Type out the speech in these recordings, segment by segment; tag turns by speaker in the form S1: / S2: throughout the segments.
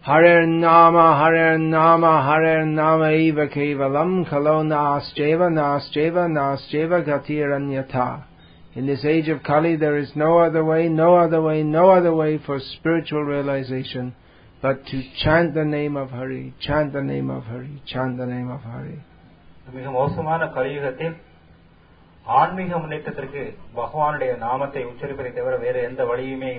S1: Hare Nama Eva Kevalam Kalo Nascheva Gatiranyata. In this age of Kali there is no other way for spiritual realization but to chant the name of Hari, chant the name of Hari, chant the name of Hari.
S2: மிக மோசமான கலியுகத்தில் ஆன்மீக முன்னேற்றத்திற்கு பகவானுடைய நாமத்தை உச்சரிப்பதை தவிர வேறு எந்த வழியுமே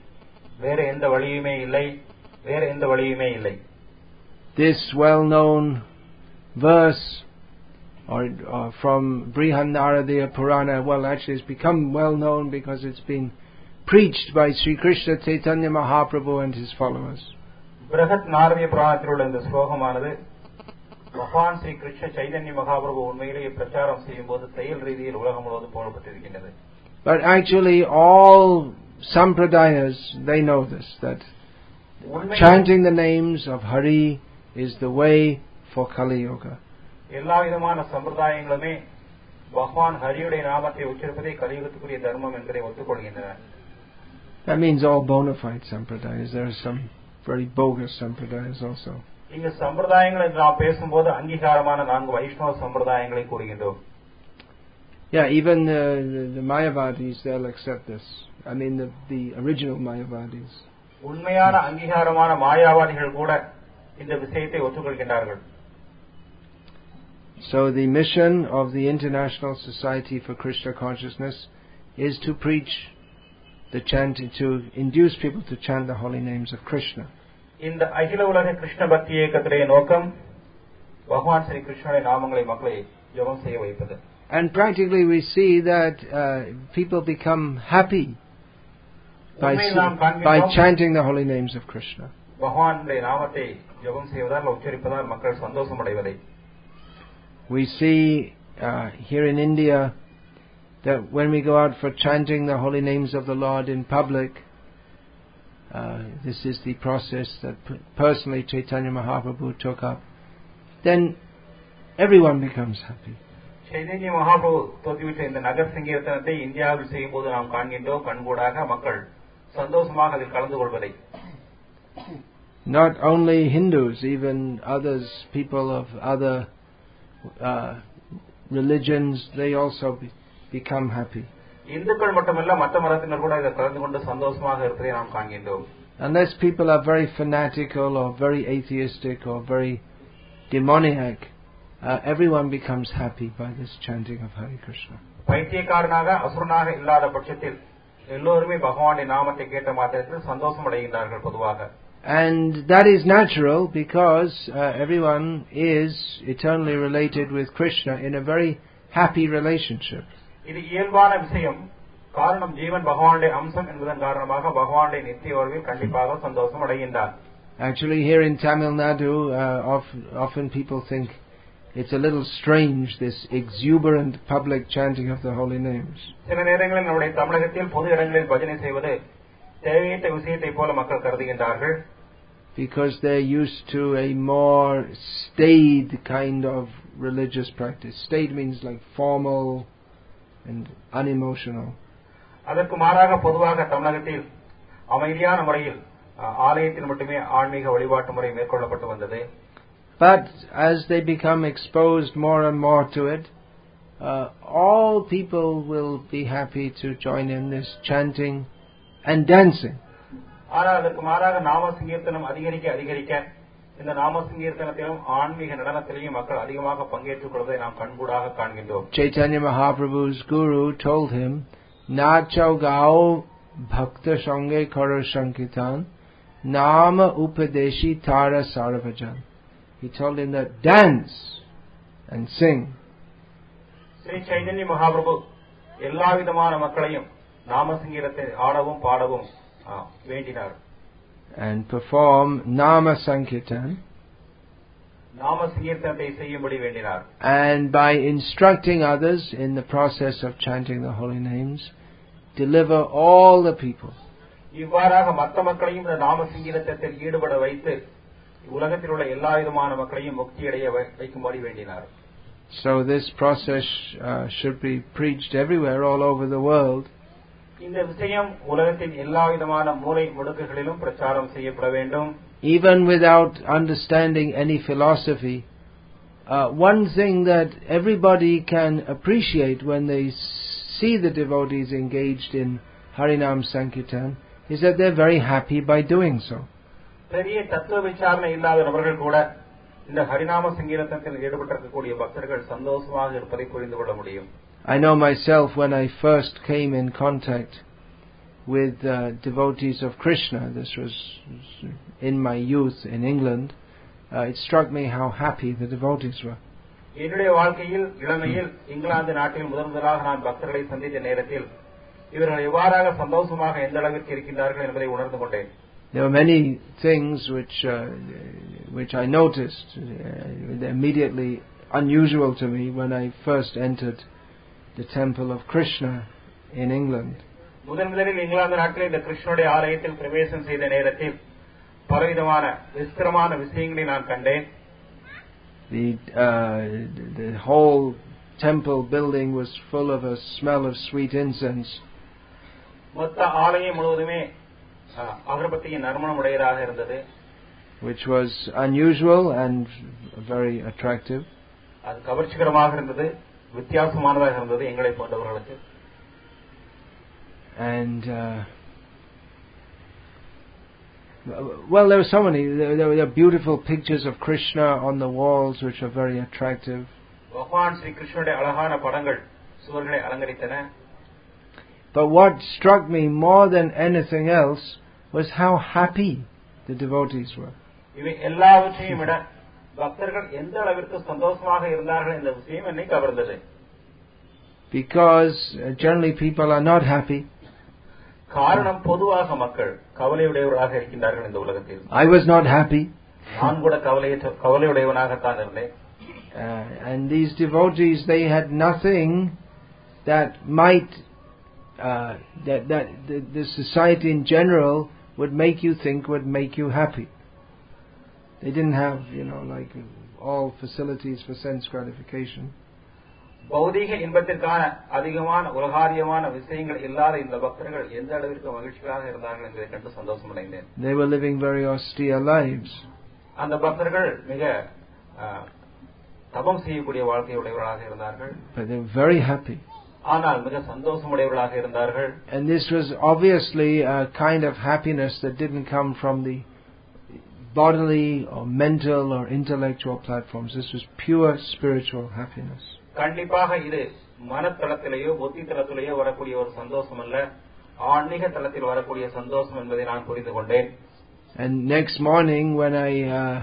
S2: இல்லை.
S1: This well-known verse from Brihadaranyaka Purana, well, actually it's become well-known because it's been preached by Sri Krishna Chaitanya Mahaprabhu and his followers.
S2: Brihadaranyaka Puranathil உள்ள இந்த ஸ்லோகமானது பகவான் ஸ்ரீ கிருஷ்ண சைதன்ய மகாபிரபு உண்மையிலேயே பிரச்சாரம் செய்யும்போது செயல் ரீதியில் உலகம் முழுவதும் போடப்பட்டிருக்கின்றது.
S1: But actually all sampradayas, they know this, that chanting the names of Hari is the way for Kali Yuga.
S2: எல்லா விதமான சம்பிரதாயங்களுமே பகவான் ஹரியுடைய நாமத்தை உச்சரிப்பதே கலியுகத்துக்குரிய தர்மம் என்பதை ஒத்துக்கொள்கின்றன.
S1: That means all bona fide sampradayas. There are some very bogus sampradayas also.
S2: இங்க சம்பிரதாயங்கள் என்று நாம் பேசும்போது அங்கீகாரமான 4 வைஷ்ணவ சம்பிரதாயங்களை கூறுகின்றோம்.
S1: Yeah, even the Mayavadis, they'll accept this. I mean the original Mayavadis.
S2: உண்மையான அங்கீகாரமான மாயாவாதிகள் கூட இந்த விஷயத்தை ஒத்துக்கொள்கின்றார்கள்.
S1: So the mission of the International Society for Krishna Consciousness is to preach the chanting, to induce people to chant the holy names of Krishna.
S2: இந்த அகில உலக கிருஷ்ண பக்தி இயக்கத்தினுடைய நோக்கம் பகவான் ஸ்ரீ கிருஷ்ணனுடைய நாமங்களை மக்களை ஜெபம் செய்ய வைப்பது.
S1: And practically we see that people become happy by chanting the holy names of Krishna.
S2: பகவானுடைய நாமத்தை ஜெபம் செய்வதால் உச்சரிப்பதால் மக்கள் சந்தோஷம் அடைவதை.
S1: We see here in India that when we go out for chanting the holy names of the Lord in public, this is the process that personally Chaitanya Mahaprabhu took up, then everyone becomes happy.
S2: Chaitanya Mahaprabhu தோற்றுவித்த இந்த நகர் சங்கீர்த்தனத்தை இந்தியாவில் செய்யும்போது நாம் காண்கின்றோம் கண்கூடாக மக்கள் சந்தோஷமாக அதில் கலந்து கொள்வதை.
S1: Not only Hindus, even others, people of other religions, they also become happy.
S2: இந்துக்கள் மட்டுமல்ல மற்ற மதத்தினர் கூட இதில் கலந்து கொண்டு சந்தோஷமாக இருப்பதை நாம் காண்கின்றோம்.
S1: Unless people are very fanatical or very atheistic or very demoniac, everyone becomes happy by this chanting of Hare Krishna.
S2: பைத்தியக்காரனாக அசுரனாக இல்லாத பட்சத்தில் எல்லோருமே பகவானுடைய நாமத்தை கேட்ட மாத்திரத்தில் சந்தோஷம் அடைகின்றார்கள் பொதுவாக.
S1: And that is natural because everyone is eternally related with Krishna in a very happy relationship.
S2: இது இயல்பான விஷயம். காரணம் ஜீவன் பகவானுடைய அம்சம் என்பதன் காரணமாக பகவானுடைய நித்திய வாழ்வில் கண்டிப்பாக சந்தோஷம் அடைகின்றார்.
S1: Actually here in Tamil Nadu often people think it's a little strange, this exuberant public chanting of the holy names.
S2: சில நேரங்களில் நம்முடைய தமிழகத்தில் பொது இடங்களில் பஜனை செய்வது தேவையற்ற விஷயத்தை போல மக்கள் கருதுகின்றார்கள்.
S1: Because they're used to a more staid kind of religious practice. Staid means like formal and unemotional.
S2: அதற்கு மாறாக பொதுவாக தமிழகத்தில் அமைதியான முறையில் ஆலயத்தில் மட்டுமே ஆன்மீக வழிபாட்டு முறை மேற்கொள்ளப்பட்டு வந்தது.
S1: But as they become exposed more and more to it, all people will be happy to join in this chanting and dancing.
S2: ஆனால் அதற்கு மாறாக நாம சங்கீர்த்தனம் அதிகரிக்க இந்த நாம சங்கீர்த்தனத்திலும் ஆன்மீக நடனத்திலும் மக்கள் அதிகமாக பங்கேற்றுக் கொள்வதை நாம் கண்கூடாக காண்கின்றோம்.
S1: Chaitanya Mahaprabhu's guru told him, "Nachau gao bhakta sange karo sankirtan, nama upadeshi tara sarvajan." He told him that dance and sing.
S2: Sri Chaitanya Mahaprabhu எல்லா விதமான மக்களையும் நாம சங்கீதத்தை ஆடவும் பாடவும் வேண்டினார்.
S1: And perform nama sankirtan.
S2: நாம சங்கீர்த்தனத்தை செய்யும்படி வேண்டினார்.
S1: And by instructing others in the process of chanting the holy names, deliver all the people.
S2: இவ்வாறாக மற்ற மக்களையும் இந்த நாம சங்கீதத்தில் ஈடுபட வைத்து உலகத்தில் உள்ள எல்லா விதமான மக்களையும் முக்தியடைய வைக்கும்படி வேண்டினார்.
S1: So this process should be preached everywhere all over the world.
S2: இந்த விஷயம் உலகத்தின் எல்லா விதமான மூலை முடுக்குகளிலும் பிரச்சாரம் செய்யப்பட வேண்டும்.
S1: Even without understanding any philosophy, one thing that everybody can appreciate when they see the devotees engaged in Harinam Sankirtan is that they're very happy by doing so.
S2: பெரிய தத்துவ விசாரணை இல்லாத நபர்கள் கூட இந்த ஹரிநாம சங்கீர்த்தனத்தில் ஈடுபட்டிருக்கக்கூடிய பக்தர்கள் சந்தோஷமாக இருப்பதை புரிந்து கொள்ள முடியும்.
S1: I know myself when I first came in contact with devotees of Krishna, this was in my youth in England, it struck me how happy the devotees were.
S2: என்னுடைய வாழ்க்கையில் இளமையில் இங்கிலாந்து நாட்டில் முதலாக நான் பக்தர்களை சந்தித்த நேரத்தில் இவர்கள் எவ்வாறாக சந்தோஷமாக எந்த அளவிற்கு இருக்கின்றார்கள் என்பதை உணர்ந்து கொண்டேன்.
S1: There were many things which I noticed immediately unusual to me when I first entered the temple of Krishna in England.
S2: முதலில் இங்கிலாந்து நாட்டில் இந்த கிருஷ்ணனுடைய ஆலயத்தில் பிரவேசம் செய்த நேரத்தில் பலவிதமான விசித்திரமான விஷயங்களை நான் கண்டேன்.
S1: The whole temple building was full of a smell of sweet incense.
S2: மொத்த ஆலயம் முழுவதுமே அகர்பத்தியின் நறுமணம் உடையதாக இருந்தது.
S1: Which was unusual and very attractive.
S2: அது கவர்ச்சிகரமாக இருந்தது, வித்தியாசமானதாக இருந்தது எங்களை போன்றவர்களுக்கு.
S1: And well, there were so many. There were beautiful pictures of Krishna on the walls, which are very attractive.
S2: பகவான் ஸ்ரீ கிருஷ்ணனுடைய அழகான படங்கள் சுவர்களை அலங்கரித்தன.
S1: But what struck me more than anything else was how happy the devotees were.
S2: இவை எல்லாவற்றையும் விட பக்தர்கள் எந்த அளவிற்கு சந்தோஷமாக இருந்தார்கள் என்ற விஷயம் என்னை கவர்ந்தது.
S1: Because generally people are not happy.
S2: காரணம் பொதுவாக மக்கள் கவலையுடையவர்களாக இருக்கின்றார்கள் இந்த உலகத்தில்.
S1: I was not happy.
S2: நான் கூட கவலையுடையவனாகத்தான் இருந்தேன்.
S1: And these devotees, they had nothing that might that the society in general would make you think would make you happy. They didn't have, like all facilities for sense gratification.
S2: பௌதீக இன்பத்திற்கான அதிகமான உலகாரியமான விஷயங்கள் இல்லாத இந்த பக்தர்கள் எந்த அளவிற்கு மகிழ்ச்சியாக இருந்தார்கள் என்பதை கண்டு சந்தோஷமடைந்தேன்.
S1: They were living very austere lives.
S2: அந்த பக்தர்கள் மிக தபம் செய்யக்கூடிய வாழ்க்கையுடையவர்களாக இருந்தார்கள்.
S1: But they were very happy.
S2: ஆனால் மிக சந்தோஷமுடையவர்களாக இருந்தார்கள்.
S1: And this was obviously a kind of happiness that didn't come from the bodily or mental or intellectual platforms. This was pure spiritual happiness.
S2: கண்டிப்பாக இது மனத்தளத்திலேயோ புத்தி தளத்திலேயோ வரக்கூடிய ஒரு சந்தோஷம் அல்ல, ஆன்மீக தளத்தில் வரக்கூடிய சந்தோஷம் என்பதை நான் புரிந்து கொண்டேன்.
S1: And next morning when I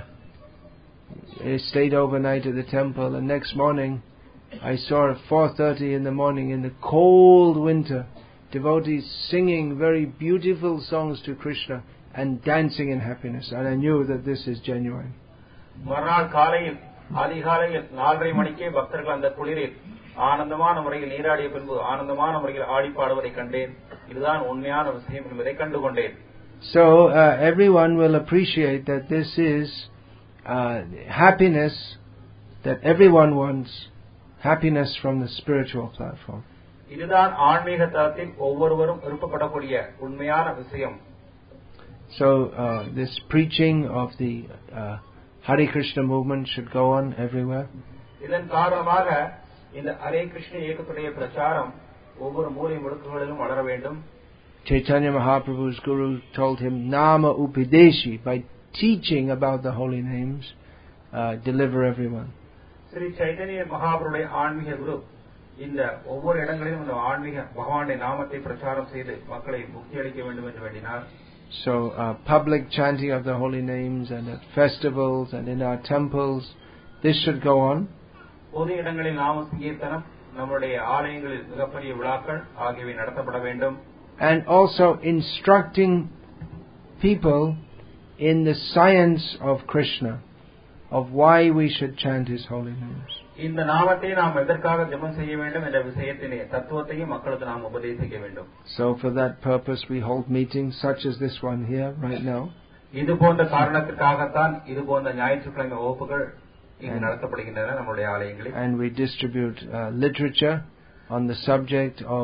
S1: stayed overnight at the temple, and next morning I saw at 4:30 in the morning in the cold winter devotees singing very beautiful songs to Krishna and dancing in happiness, and I knew that this is genuine.
S2: மறுநாள் காலையில் அதிகாலையில் 4:30 மணிக்கே பக்தர்கள் அந்த குளிரில் ஆனந்தமான முறையில் நீராடிய பின்பு ஆனந்தமான முறையில் ஆடி பாடுவதை கண்டேன். இதுதான் உண்மையான விஷயம் என்பதை கண்டுகொண்டேன்.
S1: So everyone will appreciate that this is happiness that everyone wants, happiness from the spiritual platform.
S2: இதுதான் ஆன்மீக தளத்தில் ஒவ்வொருவரும் விருப்பப்படக்கூடிய உண்மையான விஷயம்.
S1: So this preaching of the Hare Krishna movement should go on everywhere.
S2: இதன் காரணமாக இந்த ஹரே கிருஷ்ண இயக்கத்துடைய பிரச்சாரம் ஒவ்வொரு மூலை முடுக்குகளிலும் வளர வேண்டும்.
S1: Chaitanya Mahaprabhu's guru told him, Nama Upadeshi, by teaching about the holy names, deliver everyone.
S2: Sri Chaitanya மகாபிரபுடைய ஆன்மீக குரு இந்த ஒவ்வொரு இடங்களிலும் இந்த ஆன்மீக பகவானுடைய நாமத்தை பிரச்சாரம் செய்து மக்களை முக்தி அளிக்க வேண்டும் என்று வேண்டினார்.
S1: So public chanting of the holy names and at festivals and in our temples, this should go on.
S2: பொது இடங்களில் நாம சங்கீர்த்தனம், நம்முடைய ஆலயங்களில் மிகப்பெரிய விழாக்கள் ஆகியவை நடத்தப்பட வேண்டும்.
S1: And also instructing people in the science of Krishna, of why we should chant his holy names.
S2: இந்த நாமத்தை நாம் எதற்காக ஜெபம் செய்ய வேண்டும் என்ற விஷயத்திலே தத்துவத்தையும் மக்களுக்கு நாம் உபதேசிக்க வேண்டும்.
S1: So for that purpose we hold meetings such as this one here right now.
S2: இது போன்ற காரணத்திற்காகத்தான் இது போன்ற ஞாயிற்றுக்கிழமை வகுப்புகள் இங்கு நடத்தப்படுகின்றன நம்முடைய ஆலயங்களில்.
S1: And we distribute literature on the subject of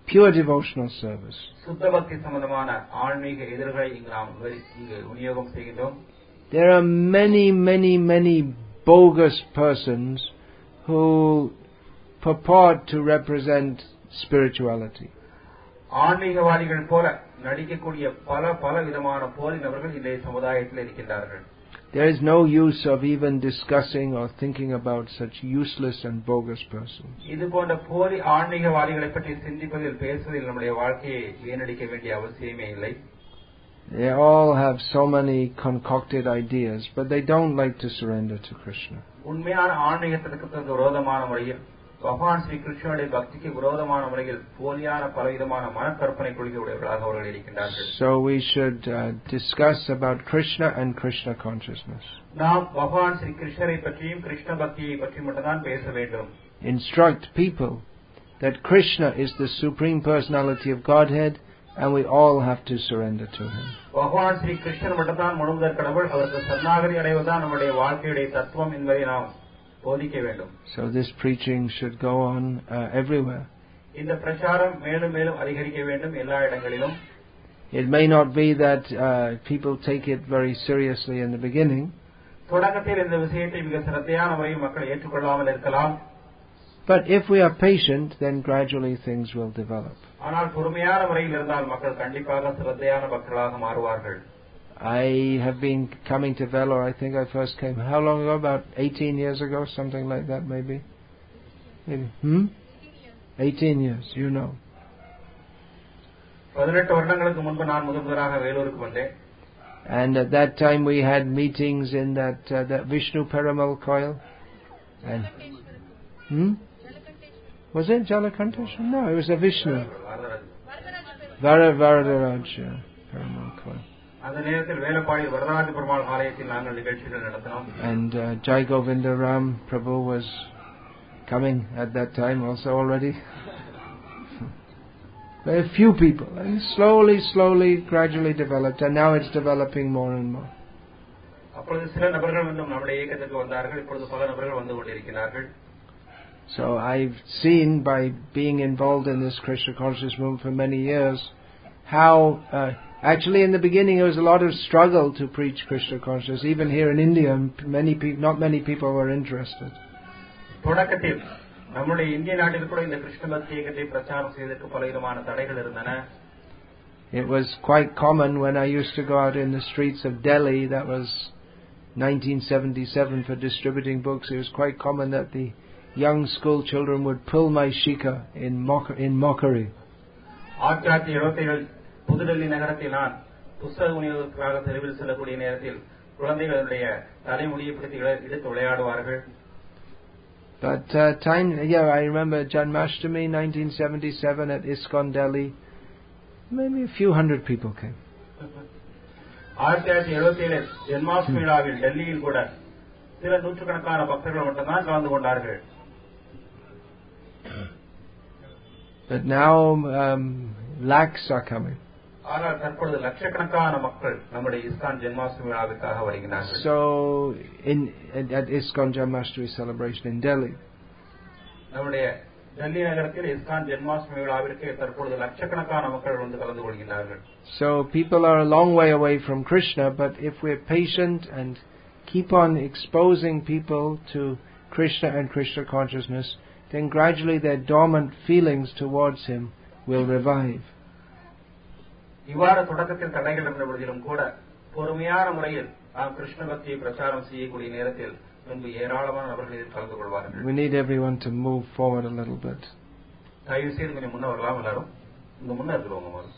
S1: pure devotional service.
S2: சுத்த பக்தி சம்பந்தமான ஆன்மீக எதிர்களை இங்கு விநியோகம் செய்கின்றோம்.
S1: There are many bogus persons who purport to represent spirituality.
S2: ஆன்மீகவாதிகள் போல நடிக்கக்கூடிய பல விதமான போலி நபர்கள் இந்த சமுதாயத்தில் இருக்கின்றார்கள்.
S1: There is no use of even discussing or thinking about such useless and bogus persons.
S2: இது போன்ற போலி ஆன்மீகவாதிகளை பற்றி சிந்திப்பதில் பேசுவதில் நம்முடைய வாழ்க்கையை வீணடிக்க வேண்டிய அவசியமே இல்லை.
S1: They all have so many concocted ideas, but they don't like to surrender to Krishna.
S2: உண்மையான ஆன்மீகத்திற்கு விரோதமான முறையில் பகவான் ஸ்ரீ கிருஷ்ணனுடைய பக்திக்கு விரோதமான முறையில் போலியான பலவிதமான மனக்கற்பனை கொள்கையுடையவர்களாக அவர்கள் இருக்கின்றார்கள்.
S1: So we should discuss about Krishna and Krishna consciousness.
S2: நாம் பகவான் ஸ்ரீ கிருஷ்ணரை பற்றியும் கிருஷ்ண பக்தியை பற்றி மட்டும்தான் பேச வேண்டும்.
S1: Instruct people that Krishna is the supreme personality of Godhead and we all have to surrender to him.
S2: பகவான் ஸ்ரீ கிருஷ்ணர் மட்டும்தான் முழுமுதற் கடவுள், அவருக்கு சரணாகதி அடைவதுதான் நம்முடைய வாழ்க்கையுடைய தத்துவம் என்பதை நாம் போதிக்க வேண்டும்.
S1: So this preaching should go on everywhere.
S2: இந்த பிரச்சாரம் மேலும் மேலும் அதிகரிக்க வேண்டும் எல்லா இடங்களிலும்.
S1: It may not be that people take it very seriously in the beginning.
S2: தொடக்கத்தில் இந்த விஷயத்தை மிக சிரத்தையான முறையில் மக்கள் ஏற்றுக்கொள்ளாமல் இருக்கலாம்.
S1: But if we are patient, then gradually things will develop.
S2: ஆனால் பொறுமையான முறையில் இருந்தால் மக்கள் கண்டிப்பாக சிரத்தையான பக்தர்களாக மாறுவார்கள்.
S1: I have been coming to Vellore. I think I first came how long ago? About 18 years ago, something like that, maybe. 18 years, you know.
S2: 18 வருடங்களுக்கு முன்பு நான் முதலாக வேலூருக்கு வந்தேன்.
S1: And at that time we had meetings in that Vishnu Peramal coil. And was it Jalakanteshwar? No, it was a Vishnu. Varadaraja Peramal coil.
S2: அந்த நேரத்தில் வேலப்பாடி வரதராஜ பெருமாள் ஆலயத்தில் நாங்கள் நிகழ்ச்சிகள் நடத்தினோம்.
S1: And Jai Govinda Ram Prabhu was coming at that time also already. Very few people, and slowly, gradually developed, and now it's developing more and more.
S2: அப்பொழுது சில நபர்கள் வந்து நம்முடைய இயக்கத்துக்கு வந்தார்கள், இப்பொழுது பல நபர்கள் வந்து கொண்டிருக்கிறார்கள்.
S1: So I've seen by being involved in this Krishna conscious movement for many years how actually in the beginning there was a lot of struggle to preach Krishna consciousness. Even here in India, not many people were interested.
S2: தொடக்கத்தில் நம்முடைய இந்திய நாட்டில் கூட இந்த கிருஷ்ண பக்தி இயக்கத்தை பிரச்சாரம் செய்வதற்கு பலவிதமான தடைகள் இருந்தன.
S1: It was quite common when I used to go out in the streets of Delhi, that was 1977, for distributing books. It was quite common that the young school children would pull my shika in mockery.
S2: 1977 புதுடெல்லி நகரத்தில் நான் புத்தக விநியோகத்துக்காக தெருவில் செல்லக்கூடிய நேரத்தில் குழந்தைகளுடைய தலைமுடியை பிடித்து எடுத்து விளையாடுவார்கள்.
S1: But I remember Janmashtami 1977 at ISKCON Delhi. Maybe a few hundred people came.
S2: 1977 Janmashtami விழாவில் டெல்லியில் கூட சில நூற்றுக்கணக்கான பக்தர்கள் மட்டும்தான் கலந்து கொண்டார்கள்.
S1: But now lakhs are coming.
S2: ஆனால் தற்பொழுது லட்சக்கணக்கான மக்கள் நம்முடைய இஸ்கான் ஜென்மாஷ்டமி விழாவிற்காக வருகிறார்கள்.
S1: So at ISKCON Janmashtami celebration in Delhi,
S2: நம்முடைய டெல்லி நகரத்தில் இஸ்கான் ஜென்மாஷ்டமி விழாவிற்கு தற்பொழுது லட்சக்கணக்கான மக்கள் வந்து கலந்து கொள்கிறார்கள்.
S1: So people are a long way away from Krishna, but if we're patient and keep on exposing people to Krishna and Krishna consciousness, then gradually their dormant feelings towards him will revive.
S2: இவ்வாறு தொடக்கத்தில் தடைகள் இருந்த பொழுதிலும் கூட பொறுமையான முறையில் நாம் கிருஷ்ண பக்தியை பிரச்சாரம் செய்யக்கூடிய நேரத்தில் முன்பு ஏராளமான நபர்கள் இதில் கலந்து கொள்வார்கள்.
S1: We need everyone to move forward a little bit.
S2: தயவு செய்து கொஞ்சம் முன்ன வரலாம் எல்லாரும். இங்க முன்ன இருக்கிறவங்க முதல்ல.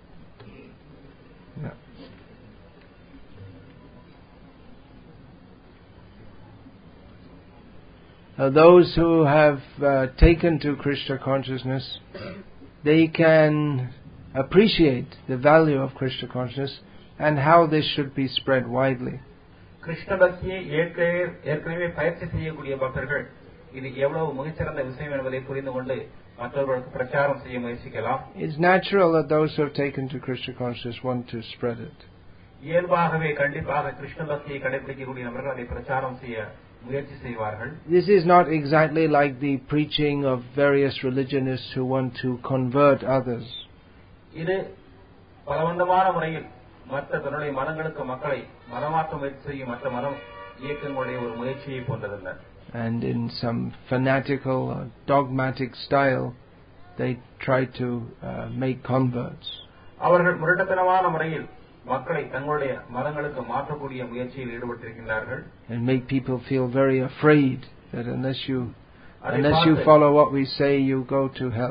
S1: Those who have taken to Krishna consciousness, they can appreciate the value of Krishna consciousness and how this should be spread widely.
S2: Krishna பக்தியை ஏற்கனவே பயிற்சி செய்யக்கூடிய பக்தர்கள் இது எவ்வளவு மிகச்சிறந்த விஷயம் என்பதை புரிந்து கொண்டு மற்றவர்களுக்கு பிரச்சாரம் செய்ய முயற்சிக்கலாம்.
S1: It's natural that those who have taken to Krishna consciousness want to spread it.
S2: இயல்பாகவே கண்டிப்பாக கிருஷ்ண பக்தியை கடைபிடிக்கக்கூடிய நபர்கள் அதை பிரச்சாரம் செய்ய முயற்சி செய்வார்கள்.
S1: This is not exactly like the preaching of various religionists who want to convert others.
S2: இது பலவந்தமான முறையில் மற்ற தன்னுடைய மதங்களுக்கு மக்களை மதமாற்ற முயற்சி செய்யும் மற்ற மதம் இயக்கங்களுடைய ஒரு முயற்சியை போன்றதல்ல.
S1: And in some fanatical or dogmatic style, they try to make converts.
S2: அவர்கள் முரட்டத்தனமான முறையில் மக்களை தங்களுடைய மதங்களுக்கு மாற்றக்கூடிய முயற்சியில் ஈடுபட்டிருக்கிறார்கள்.
S1: And make people feel very afraid that unless you follow what we say, you go to hell.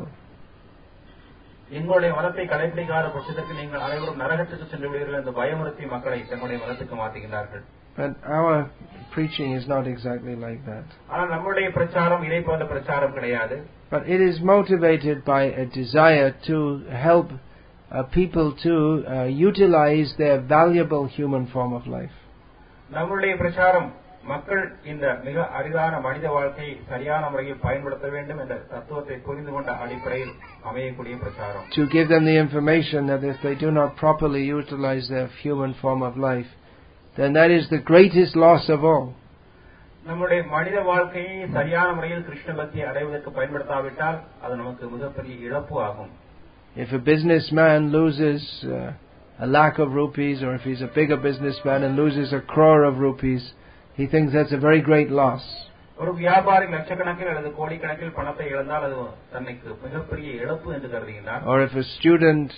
S2: எங்களுடைய மதத்தை கடைபிடிக்காத பட்சத்திற்கு நீங்கள் அனைவரும் நரகத்துக்கு சென்று விடுவீர்கள் என்று பயமுறுத்தி மக்களை தங்களுடைய மதத்துக்கு மாற்றுகிறார்கள்.
S1: But our preaching is not exactly like that.
S2: ஆனால் நம்முடைய பிரச்சாரம் இதை போன்ற பிரச்சாரம் கிடையாது.
S1: But it is motivated by a desire to help people to utilize their valuable human form of life.
S2: நம்முடைய பிரச்சாரம் மக்கள் இந்த மிக அரிதான மனித வாழ்க்கையை சரியான முறையில் பயன்படுத்த வேண்டும் என்ற தத்துவத்தை புரிந்து கொண்ட அடிப்படையில் அமையக்கூடிய பிரச்சாரம்.
S1: To give them the information that if they do not properly utilize their human form of life, then that is the greatest loss of all.
S2: நம்முடைய மனித வாழ்க்கையை சரியான முறையில் கிருஷ்ண பக்தியை அடைவதற்கு பயன்படுத்தாவிட்டால் அது நமக்கு மிகப்பெரிய இழப்பு ஆகும்.
S1: If a businessman loses a lakh of rupees, or if he's a bigger businessman and loses 1 crore of rupees, he thinks that's a very great loss.
S2: ஒரு வியாபாரி லட்சக்கணக்கில் அல்லது கோடிக்கணக்கில் பணத்தை இழந்தால் அது தனக்கு மிகப்பெரிய இழப்பு என்று கருதுகிறார்.
S1: Or if a student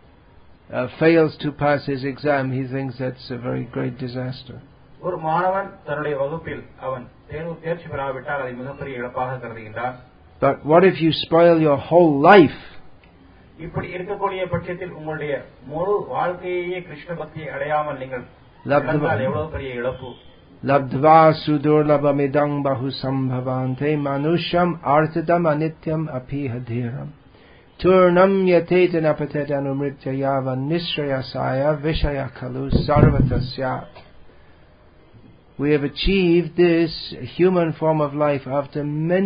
S1: fails to pass his exam, he thinks that's a very great disaster.
S2: ஒரு மாணவன் தன்னுடைய வகுப்பில் அவன் தேர்ச்சி பெறாவிட்டால் அதை மிகப்பெரிய இழப்பாக கருதுகிறார்.
S1: But what if you spoil your whole life?
S2: இப்படி இருக்கக்கூடிய பட்சத்தில் உங்களுடைய முழு வாழ்க்கையே கிருஷ்ண பக்தியை அடையாமல் நீங்கள் இழந்தால் எவ்வளவு பெரிய இழப்பு.
S1: Labdva sudurlabhamidang bahusambhavante manusham arthadam anityam apihadhiram turnam yatetan apatetan umrityayava nishrayasaya vishaya kalu sarvatasyat. We have achieved this human form of life after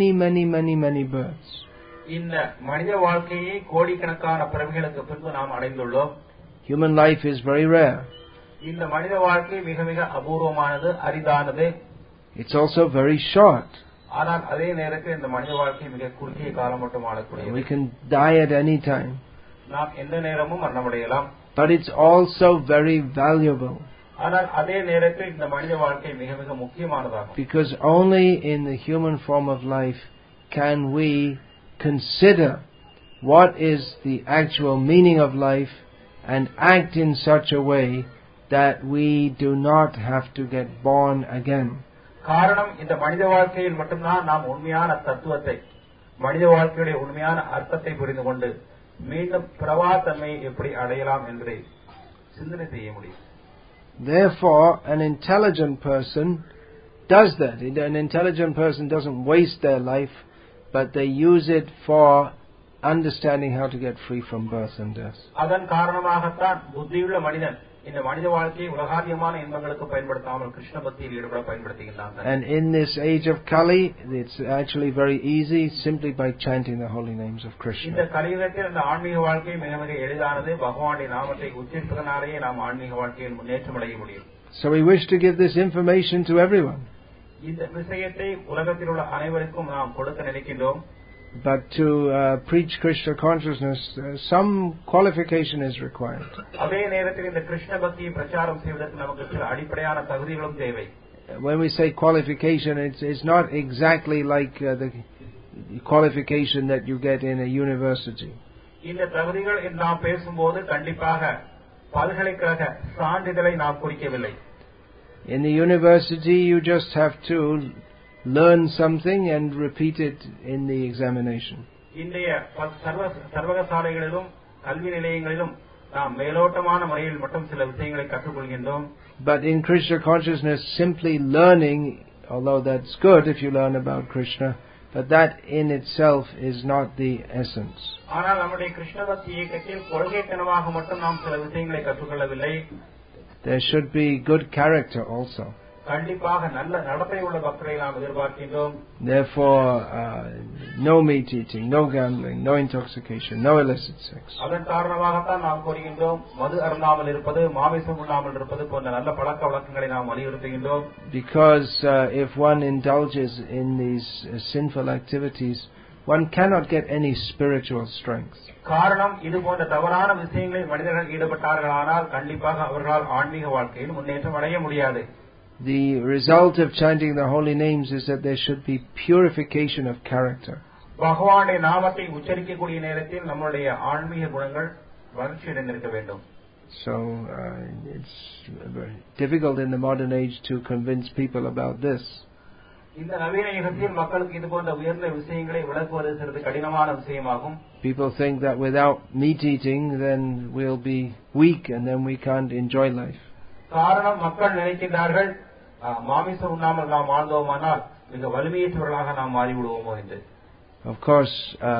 S1: many births.
S2: இந்த மனித வாழ்க்கையை கோடிக்கணக்கான பிறவிகளுக்கு பின்பு நாம் அடைந்துள்ளோம்.
S1: Human life is very rare.
S2: இந்த மனித வாழ்க்கை மிக மிக அபூர்வமானது, அரிதானது.
S1: It's also very short.
S2: ஆனால் அதே நேரத்தில் இந்த மனித வாழ்க்கை மிக குறுகிய காலம் மட்டும் ஆளக்கூடியது.
S1: We can die at any time.
S2: நாம் எந்த நேரமும் மரணமடையலாம்.
S1: But it's also very valuable.
S2: ஆனால் அதே நேரத்தில் இந்த மனித வாழ்க்கை மிக மிக முக்கியமானதாகும்.
S1: Because only in the human form of life can we consider what is the actual meaning of life and act in such a way that we do not have to get born again.
S2: காரணம் இந்த மனித வாழ்க்கையில் மட்டும்தான் நாம் உண்மையான தத்துவத்தை, மனித வாழ்க்கையுடைய உண்மையான அர்த்தத்தை புரிந்து கொண்டு மீண்டும் பிரவாத்தன்மையை எப்படி அடையலாம் என்பதை சிந்தனை செய்ய முடியும்.
S1: Therefore, an intelligent person does that. An intelligent person doesn't waste their life, but they use it for understanding how to get free from birth and death.
S2: அதன் காரணமாகத்தான் புத்தியுள்ள மனிதன் இந்த மனித வாழ்க்கையை உலகாதியமான இன்பங்களுக்கு பயன்படுத்தாமல் கிருஷ்ண பக்தியில் ஈடுபட பயன்படுத்துகிறான்.
S1: And in this age of Kali, it's actually very easy simply by chanting the holy names of Krishna.
S2: இந்த கலியுகத்தில் இந்த ஆன்மீக வாழ்க்கை மிக மிக எளிதானது. பகவானுடைய நாமத்தை உச்சரிப்பதனாலேயே நாம் ஆன்மீக வாழ்க்கையில் முன்னேற்றம் அடைய முடியும்.
S1: So we wish to give this information to everyone.
S2: இந்த விஷயத்தை உலகத்தில் உள்ள அனைவருக்கும் நாம் கொடுக்க நினைக்கின்றோம்.
S1: But to preach Krishna consciousness, some qualification is required.
S2: அதே நேரத்தில் இந்த கிருஷ்ண பக்தியை பிரச்சாரம் செய்வதற்கு நமக்கு சில அடிப்படையான தகுதிகளும் தேவை.
S1: When we say qualification, it's not exactly like the qualification that you get in a university.
S2: இந்த தகுதிகள் நாம் பேசும்போது கண்டிப்பாக பல்கலைக்கழக சான்றிதழை நாம் குறிக்கவில்லை.
S1: In the university, you just have to learn something and repeat it in the examination.
S2: இன்றைய சர்வகசாலைகளிலும் கல்வி நிலையங்களிலும் நாம் மேலோட்டமான முறையில் மட்டும் சில விஷயங்களை கற்றுக்கொள்கின்றோம்.
S1: But in Krishna consciousness, simply learning, although that's good if you learn about Krishna, but that in itself is not the essence.
S2: ஆனால் நம்முடைய கிருஷ்ண பக்தி இயக்கத்தில் கொள்கைத்தனமாக மட்டும் நாம் சில விஷயங்களை கற்றுக்கொள்ளவில்லை.
S1: There should be good character also.
S2: கண்டிப்பாக நல்ல நடத்தை உள்ள பக்தரை நாம் எதிர்பார்க்கின்றோம்.
S1: Therefore, no meat eating, no gambling, no intoxication, no illicit sex.
S2: அதன் காரணமாகத்தான் நாம் கூறுகின்றோம், மது அருந்தாமல் இருப்பது, மாமிசம் உண்ணாமல் இருப்பது போன்ற நல்ல பழக்க வழக்கங்களை நாம் வலியுறுத்துகின்றோம்.
S1: Because if one indulges in these sinful activities, one cannot get any spiritual strength.
S2: காரணம், இது போன்ற தவறான விஷயங்களில் மனிதர்கள் ஈடுபட்டார்களானால் கண்டிப்பாக அவர்களால் ஆன்மீக வாழ்க்கையில் முன்னேற்றம் அடைய முடியாது.
S1: The result of chanting the holy names is that there should be purification of character.
S2: பகவானுடைய நாமத்தை உச்சரிக்கக்கூடிய நேரத்தில் நம்முடைய ஆன்மீக குணங்கள் வளர்ச்சியடைந்திருக்க வேண்டும்.
S1: So it's very difficult in the modern age to convince people about this.
S2: இந்த நவீன யுகத்தில் மக்களுக்கு இது போன்ற உயர்ந்த விஷயங்களை விளக்குவது சிறிது கடினமான விஷயமாகும்.
S1: People think that without meat eating then we'll be weak and then we can't enjoy life.
S2: காரணம், மக்கள் நினைக்கின்றார்கள் மாமிசம் உண்ணாமல் நாம் வாழ்ந்தோமானால் மிக வலிமையற்றவர்களாக நாம் மாறிவிடுவோமோ என்று.
S1: Of course,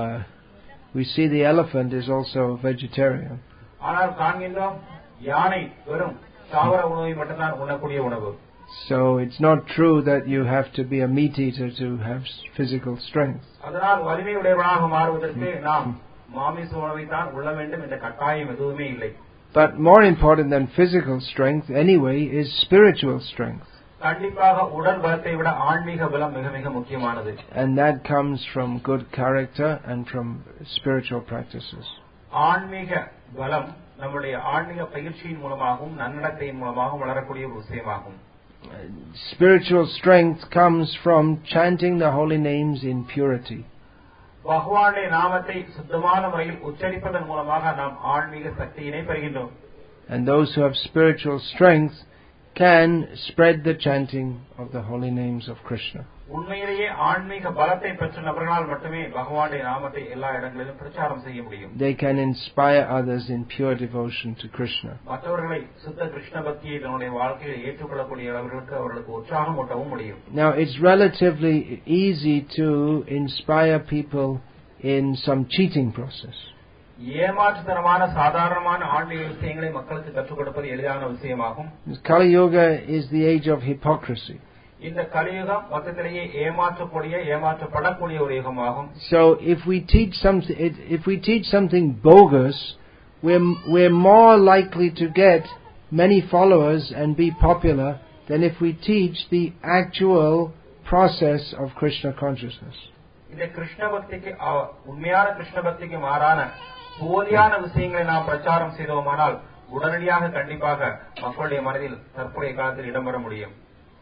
S1: we see the elephant is also vegetarian.
S2: ஆனால் காண்கின்றோம், யானை வெறும் தாவர உணவை மட்டும்தான் உண்ணக்கூடிய உணவு.
S1: So it's not true that you have to be a meat eater to have physical strength.
S2: அதனால் வலிமை உடையவனாக மாறுவதற்கு நாம் மாமிச உணவை தான் உண்ண வேண்டும் என்ற கட்டாயம் எதுவுமே இல்லை.
S1: But more important than physical strength anyway is spiritual strength.
S2: கண்டிப்பாக உடல் பலத்தை விட ஆன்மீக பலம் மிக மிக முக்கியமானது.
S1: And that comes from good character and from spiritual practices.
S2: ஆன்மீக பலம் நம்முடைய ஆன்மீக பயிற்சியின் மூலமாகவும் நன்னடத்தையின் மூலமாகவும் வளரக்கூடிய ஒரு விஷயமாகும்.
S1: Spiritual strength comes from chanting the holy names in purity.
S2: பகவானுடைய நாமத்தை சுத்தமான முறையில் உச்சரிப்பதன் மூலமாக நாம் ஆன்மீக சக்தியினை பெறுகின்றோம்.
S1: And those who have spiritual strength can spread the chanting of the holy names of Krishna.
S2: உண்மையிலேயே ஆன்மீக பலத்தை பெற்ற நபர்களால் மட்டுமே பகவானுடைய நாமத்தை எல்லா இடங்களிலும் பிரச்சாரம் செய்ய முடியும்.
S1: They can inspire others in pure devotion to Krishna.
S2: மற்றவர்களை சுத்த கிருஷ்ண பக்தியை தன்னுடைய வாழ்க்கையில் ஏற்றுக்கொள்ளக்கூடிய அளவிற்கு அவர்களுக்கு உற்சாகம் ஊட்டவும் முடியும்.
S1: Now it's relatively easy to inspire people in some cheating process.
S2: ஏமாற்றுத்தனமான சாதாரணமான ஆன்மீக விஷயங்களை மக்களுக்கு கற்றுக் கொடுப்பது எளிதான விஷயமாகும்.
S1: Kali Yuga is the age of hypocrisy.
S2: இந்த கலியுகம் மொத்தத்திலேயே ஏமாற்றப்படக்கூடிய ஒரு யுகமாகும்.
S1: So if we teach something bogus, we're more likely to get many followers and be popular than if we teach the actual process of Krishna consciousness.
S2: இந்த கிருஷ்ண பக்திக்கு உண்மையான கிருஷ்ண பக்திக்கு மாறான போலியான விஷயங்களை நாம் பிரச்சாரம் செய்தோமானால் உடனடியாக கண்டிப்பாக மக்களுடைய மனதில் தற்போதைய காலத்தில் இடம்பெற முடியும்.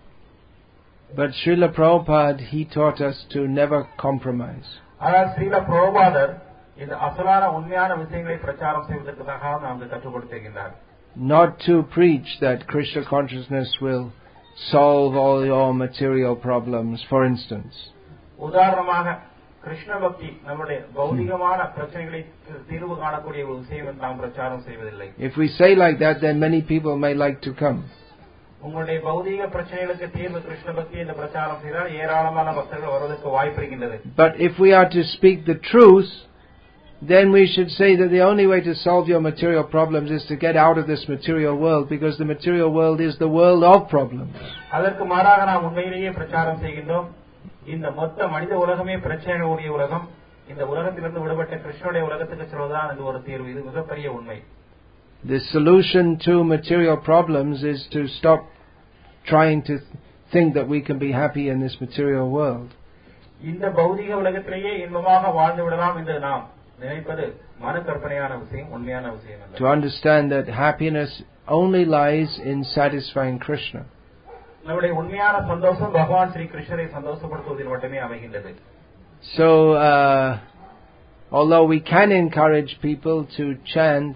S1: But Srila Prabhupada, he taught us to never compromise.
S2: ஆனால் ஸ்ரீல பிரபுபாதர் இந்த அசலான உண்மையான விஷயங்களை பிரச்சாரம் செய்வதற்காக நமக்கு கற்றுக் கொடுத்திருக்கிறார்.
S1: Not to preach that Krishna consciousness will solve all your material problems, for instance.
S2: உதாரணமாக கிருஷ்ண பக்தி நம்முடைய பௌதிகமான பிரச்சனைகளை தீர்வு காணக்கூடிய ஒரு விஷயம் நாம் பிரச்சாரம் செய்வதில்லை.
S1: If we say like that, then many people may like to come.
S2: உங்களுடைய பௌதிக பிரச்சனைகளுக்கு தீர்வு கிருஷ்ண பக்தி என்ற பிரச்சாரம் செய்தால் ஏராளமான பக்தர்கள் வருவதற்கு வாய்ப்பு இருக்கின்றது.
S1: But if we are to speak the truth, then we should say that the only way to solve your material problems is to get out of this material world, because the material world is the world of problems.
S2: அதற்கு மாறாக நாம் உண்மையிலேயே பிரச்சாரம் செய்கின்றோம், இந்த மொத்த மனித உலகமே பிரச்சனைகளுடைய உலகம், இந்த உலகத்திலிருந்து விடுபட்ட கிருஷ்ணனுடைய உலகத்துக்கு செல்வதுதான் இது ஒரு தீர்வு. இது மிகப்பெரிய உண்மை.
S1: The solution to material problems is to stop trying to think that we can be happy in this material world.
S2: இந்த பௌதிக உலகத்திலேயே இன்பமாக வாழ்ந்து விடலாம் என்று நாம் நினைப்பது மன கற்பனையான விஷயம், உண்மையான விஷயம் அல்ல.
S1: To understand that happiness only lies in satisfying Krishna.
S2: நம்முடைய உண்மையான சந்தோஷம் பகவான் ஸ்ரீ கிருஷ்ணரை சந்தோஷப்படுத்துவதில் மட்டுமே அமைகின்றது.
S1: So although we can encourage people to chant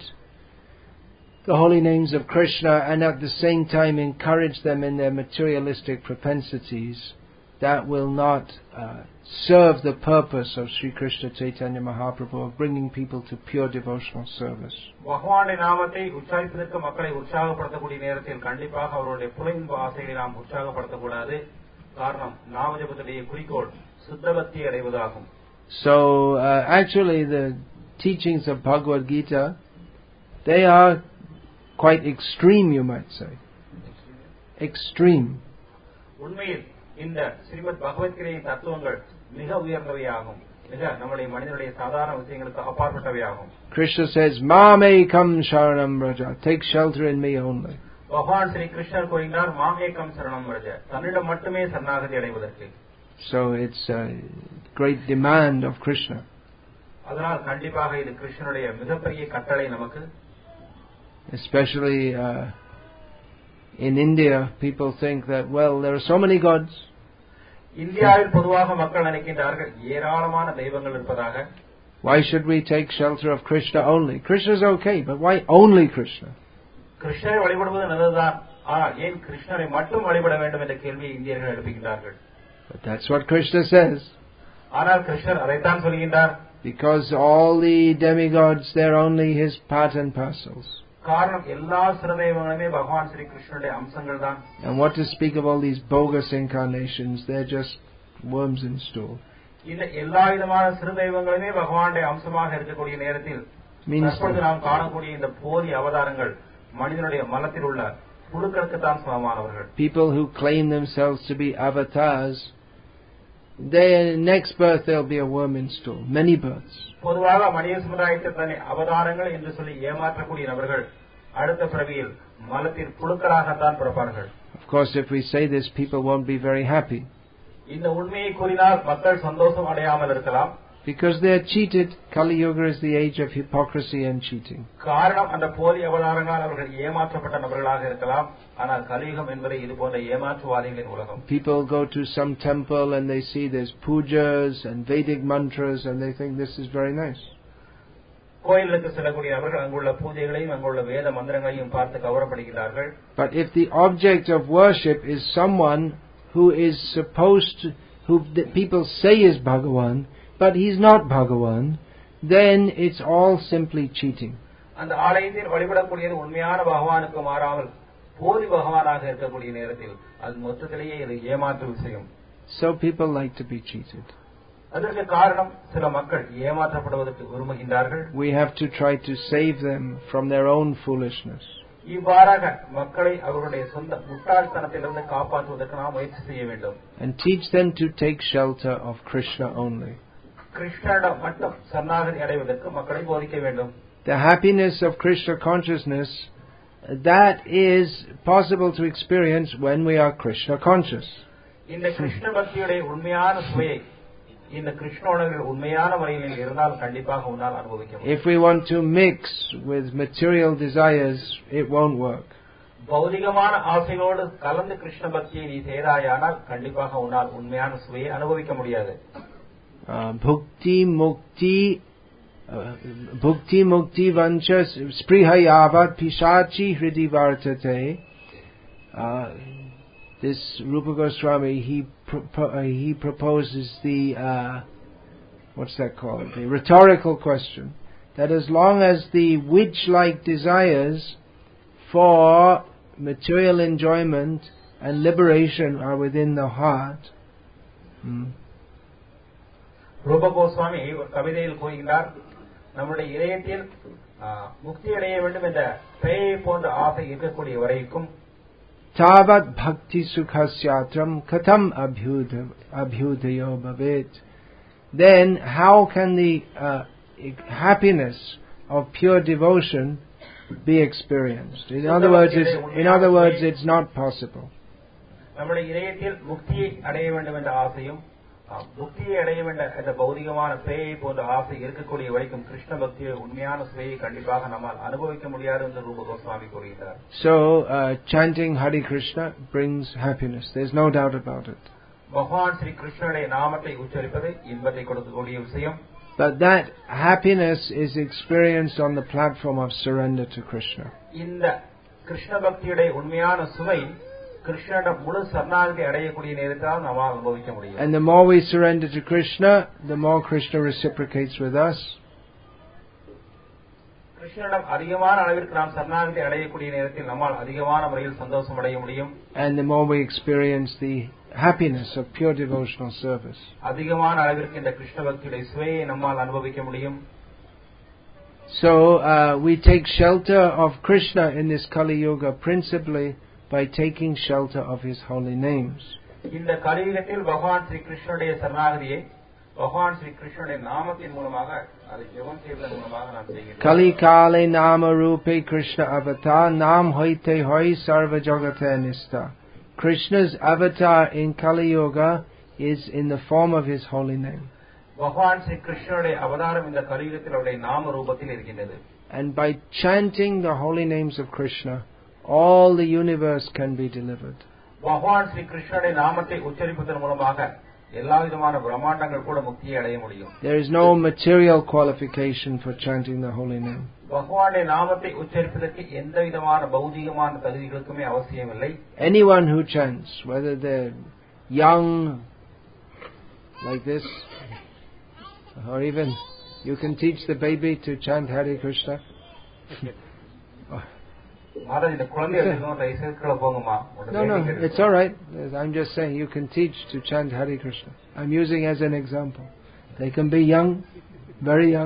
S1: the holy names of Krishna and at the same time encourage them in their materialistic propensities, that will not serve the purpose of Sri Krishna Chaitanya Mahaprabhu of bringing people to pure devotional service.
S2: பகவானுடைய நாமத்தை உச்சரிப்பதற்கு மக்களை உற்சாகப்படுத்தக்கூடிய நேரத்தில் கண்டிப்பாக அவருடைய புலன்பு ஆசைகளை நாம் உற்சாகப்படுத்தக்கூடாது. காரணம், நாமஜபத்துடைய குறிக்கோள் சுத்த பக்தி அடைவதாகும்.
S1: So actually the teachings of Bhagavad Gita, they are quite extreme, you might say. Extreme.
S2: உண்மையில் இந்த ஸ்ரீமத் பகவத்கீதையின் தத்துவங்கள் மிக உயர்ந்தவையாகும், மிக நம்முடைய மனிதனுடைய சாதாரண விஷயங்களுக்கு அப்பாற்பட்டவையாகும்.
S1: Krishna says, "Mamekam sharanam vraja." Take shelter in me only.
S2: பகவான் ஸ்ரீ கிருஷ்ணர் கூறுகிறார், மாமேகம் சரணம் ரஜ, தன்னிடம் மட்டுமே சரணாகதி அடைவதற்கு.
S1: So it's a great demand of Krishna.
S2: அதனால் கண்டிப்பாக இது கிருஷ்ணனுடைய மிகப்பெரிய கட்டளை நமக்கு.
S1: Especially in India, people think that, well, there are so many gods.
S2: இந்தியாவில் பொதுவாக மக்கள் நினைக்கின்றார்கள் ஏராளமான தெய்வங்கள் இருப்பதாக.
S1: Why should we take shelter of Krishna only? Krishna is okay, but why only Krishna?
S2: கிருஷ்ணரை வழிபடுவது நல்லதுதான், ஆனால் ஏன் கிருஷ்ணரை மட்டும் வழிபட வேண்டும் என்ற கேள்வியை இந்தியர்கள் எழுப்புகின்றார்கள்.
S1: But that's what Krishna says.
S2: ஆனால் கிருஷ்ணர் அதைத்தான் சொல்கின்றார்.
S1: Because all the demigods, they're only his part and parcels.
S2: காரணம் எல்லா சிறதெய்வங்களுமே பகவான் ஸ்ரீ கிருஷ்ணனுடைய அம்சங்கள் தான்.
S1: And what to speak of all these bogus incarnations? They're just worms in stool.
S2: இந்த எல்லா விதமான சிறுதெய்வங்களுமே பகவானுடைய அம்சமாக இருக்கக்கூடிய நேரத்தில் தற்பொழுது நாம் காணக்கூடிய இந்த போலி அவதாரங்கள் மனிதனுடைய மனத்தில் உள்ள புழுக்களுக்கு தான் சமமானவர்கள்.
S1: People who claim themselves to be avatars, their next birth there'll be a worm in stool. Many births.
S2: பொதுவாக மனித சமுதாயத்தில் தன்னை அவதாரங்கள் என்று சொல்லி ஏமாற்றக்கூடிய நபர்கள் அடுத்த பிறவியில் மலத்தில் புழுக்களாகத்தான் பிறப்பார்கள்.
S1: Of course, if we say this, people won't be very happy.
S2: இந்த உண்மையை கூறினால் மக்கள் சந்தோஷம் அடையாமல் இருக்கலாம்.
S1: Because they are cheated. Kali Yuga is the age of hypocrisy and cheating.
S2: காரணம் அந்த போலி அவதாரங்களால் அவர்கள் ஏமாற்றப்பட்ட நபர்களாக இருக்கலாம். ஆனால் கலியுகம் என்பது இது போன்ற ஏமாற்றுவாதிகளின் உலகம்.
S1: People go to some temple and they see there's pujas and Vedic mantras and they think this is very nice.
S2: கோயிலுக்கு செல்லக்கூடிய நபர்கள் அங்குள்ள பூஜைகளையும் அங்குள்ள வேத மந்திரங்களையும் பார்த்து கவரப்படுகிறார்கள்.
S1: But if the object of worship is someone who is supposed to, who the people say is Bhagavan, but he's not Bhagavan, then it's all simply cheating.
S2: அந்த ஆலயத்தில் வழிபடக்கூடியது உண்மையான பகவானுக்கு மாறாமல் போலி பகவானாக இருக்கக்கூடிய நேரத்தில் அது மொத்தத்திலேயே இது ஏமாற்று விஷயம்.
S1: So people like to be cheated.
S2: அதற்கு காரணம் சில மக்கள் ஏமாற்றப்படுவதற்கு விரும்புகின்றார்கள்.
S1: We have to try to save them from their own foolishness.
S2: இவ்வாறாக மக்களை அவருடைய சொந்த முட்டாள்தனத்திலிருந்து காப்பாற்றுவதற்கு நாம் முயற்சி செய்ய வேண்டும்.
S1: And teach them to take shelter of Krishna only.
S2: கிருஷ்ணனிடம் மட்டும் சரணாகதி அடைவதற்கு மக்களை போதிக்க வேண்டும்.
S1: The happiness of Krishna consciousness, that is possible to experience when we are Krishna conscious.
S2: இந்த கிருஷ்ண பக்தியுடைய உண்மையான சுவையை இந்த கிருஷ்ணோணர்கள் உண்மையான முறையில் இருந்தால் கண்டிப்பாக உன்னால் அனுபவிக்க முடியும்.
S1: If we want to mix with material desires, it won't work.
S2: பௌதிகமான ஆசைகளோடு கலந்து கிருஷ்ண பக்தியை நீ செய்தாயானால் கண்டிப்பாக உன்னால் உண்மையான சுவையை அனுபவிக்க முடியாது.
S1: Bhukti mukti vancha sprihayavat pishachi hridi vartate. This Rupa Goswami, he proposes the what's that called? The rhetorical question that as long as the witch-like desires for material enjoyment and liberation are within the heart.
S2: ரூப கோஸ்வாமி கவிதையில் கூறுகிறார், நம்முடைய இதயத்தில் முக்தி அடைய வேண்டும் என்ற பேயை போன்ற ஆசை இருக்கக்கூடிய வரைக்கும்
S1: Tavat bhakti sukhasyatram katham abhyudayo bhavet. Then how can the happiness of pure devotion be experienced? In other words, it's not possible.
S2: நம்முடைய இதயத்தில் முக்தியை அடைய வேண்டும் என்ற ஆசையும் முக்தியை அடைய வேண்டும் என்ற பௌதிகமான பேயை போன்ற ஆசை இருக்கக்கூடிய வரைக்கும் கிருஷ்ண பக்தியை உண்மையான சுவையை கண்டிப்பாக நம்மால் அனுபவிக்க முடியாது என்று ரூப கோஸ்வாமி கூறுகிறார்.
S1: So chanting Hare Krishna brings happiness. There's no doubt about it.
S2: பகவான் ஸ்ரீ கிருஷ்ணனுடைய நாமத்தை உச்சரிப்பது இன்பத்தை கொடுக்கக்கூடிய விஷயம்.
S1: But that happiness is experienced on the platform of surrender to Krishna.
S2: இந்த கிருஷ்ண பக்தியுடைய உண்மையான சுவை கிருஷ்ணனிடம் முழு சரணாகதி அடையக்கூடிய நேரத்தால் நம்மால் அனுபவிக்க முடியும்.
S1: And the more we surrender to Krishna, the more Krishna reciprocates with us.
S2: கிருஷ்ணனிடம் அதிகமான அளவிற்கு நாம் சரணாகதி அடையக்கூடிய நேரத்தில் நம்மால் அதிகமான முறையில் சந்தோஷம் அடைய முடியும்.
S1: And the more we experience the happiness of pure devotional service.
S2: அதிகமான அளவிற்கு இந்த கிருஷ்ண பக்தியுடைய சுவையை நம்மால் அனுபவிக்க முடியும்.
S1: So we take shelter of Krishna in this Kali Yuga principally by taking shelter of his holy names.
S2: இந்த கலியுகத்தில் பகவான் ஸ்ரீ கிருஷ்ணனுடைய சரணாகதியை பகவான் ஸ்ரீ கிருஷ்ணனுடைய நாமத்தின் மூலமாக அதை ஜெபம் செய்வதன் மூலமாக நாம் செய்கிறோம்.
S1: Kali kale nama rupe Krishna avatar nam hoite hoi sarva jagate nista. Krishna's avatar in Kali Yuga is in the form of his holy name.
S2: பகவான் ஸ்ரீ கிருஷ்ணனுடைய அவதாரம் இந்த கலியுகத்தில் அவருடைய நாம ரூபத்தில் இருக்கின்றது.
S1: And by chanting the holy names of Krishna, all the universe can be delivered.
S2: பகவான் ஸ்ரீ கிருஷ்ணனுடைய நாமத்தை உச்சரிப்பதன் மூலமாக எல்லா விதமான பிரம்மாண்டங்கள் கூட முக்தியை அடைய முடியும்.
S1: There is no material qualification for chanting the holy name.
S2: பகவானுடைய நாமத்தை உச்சரிப்பதற்கு எந்த விதமான பௌதிகமான தகுதிகளுக்குமே அவசியமில்லை.
S1: Anyone who chants, whether they're young like this, or even you can teach the baby to chant Hare Krishna. No, it's all right. I'm just saying you can teach to chant Hare Krishna. I'm using as an example. They can be young, very young.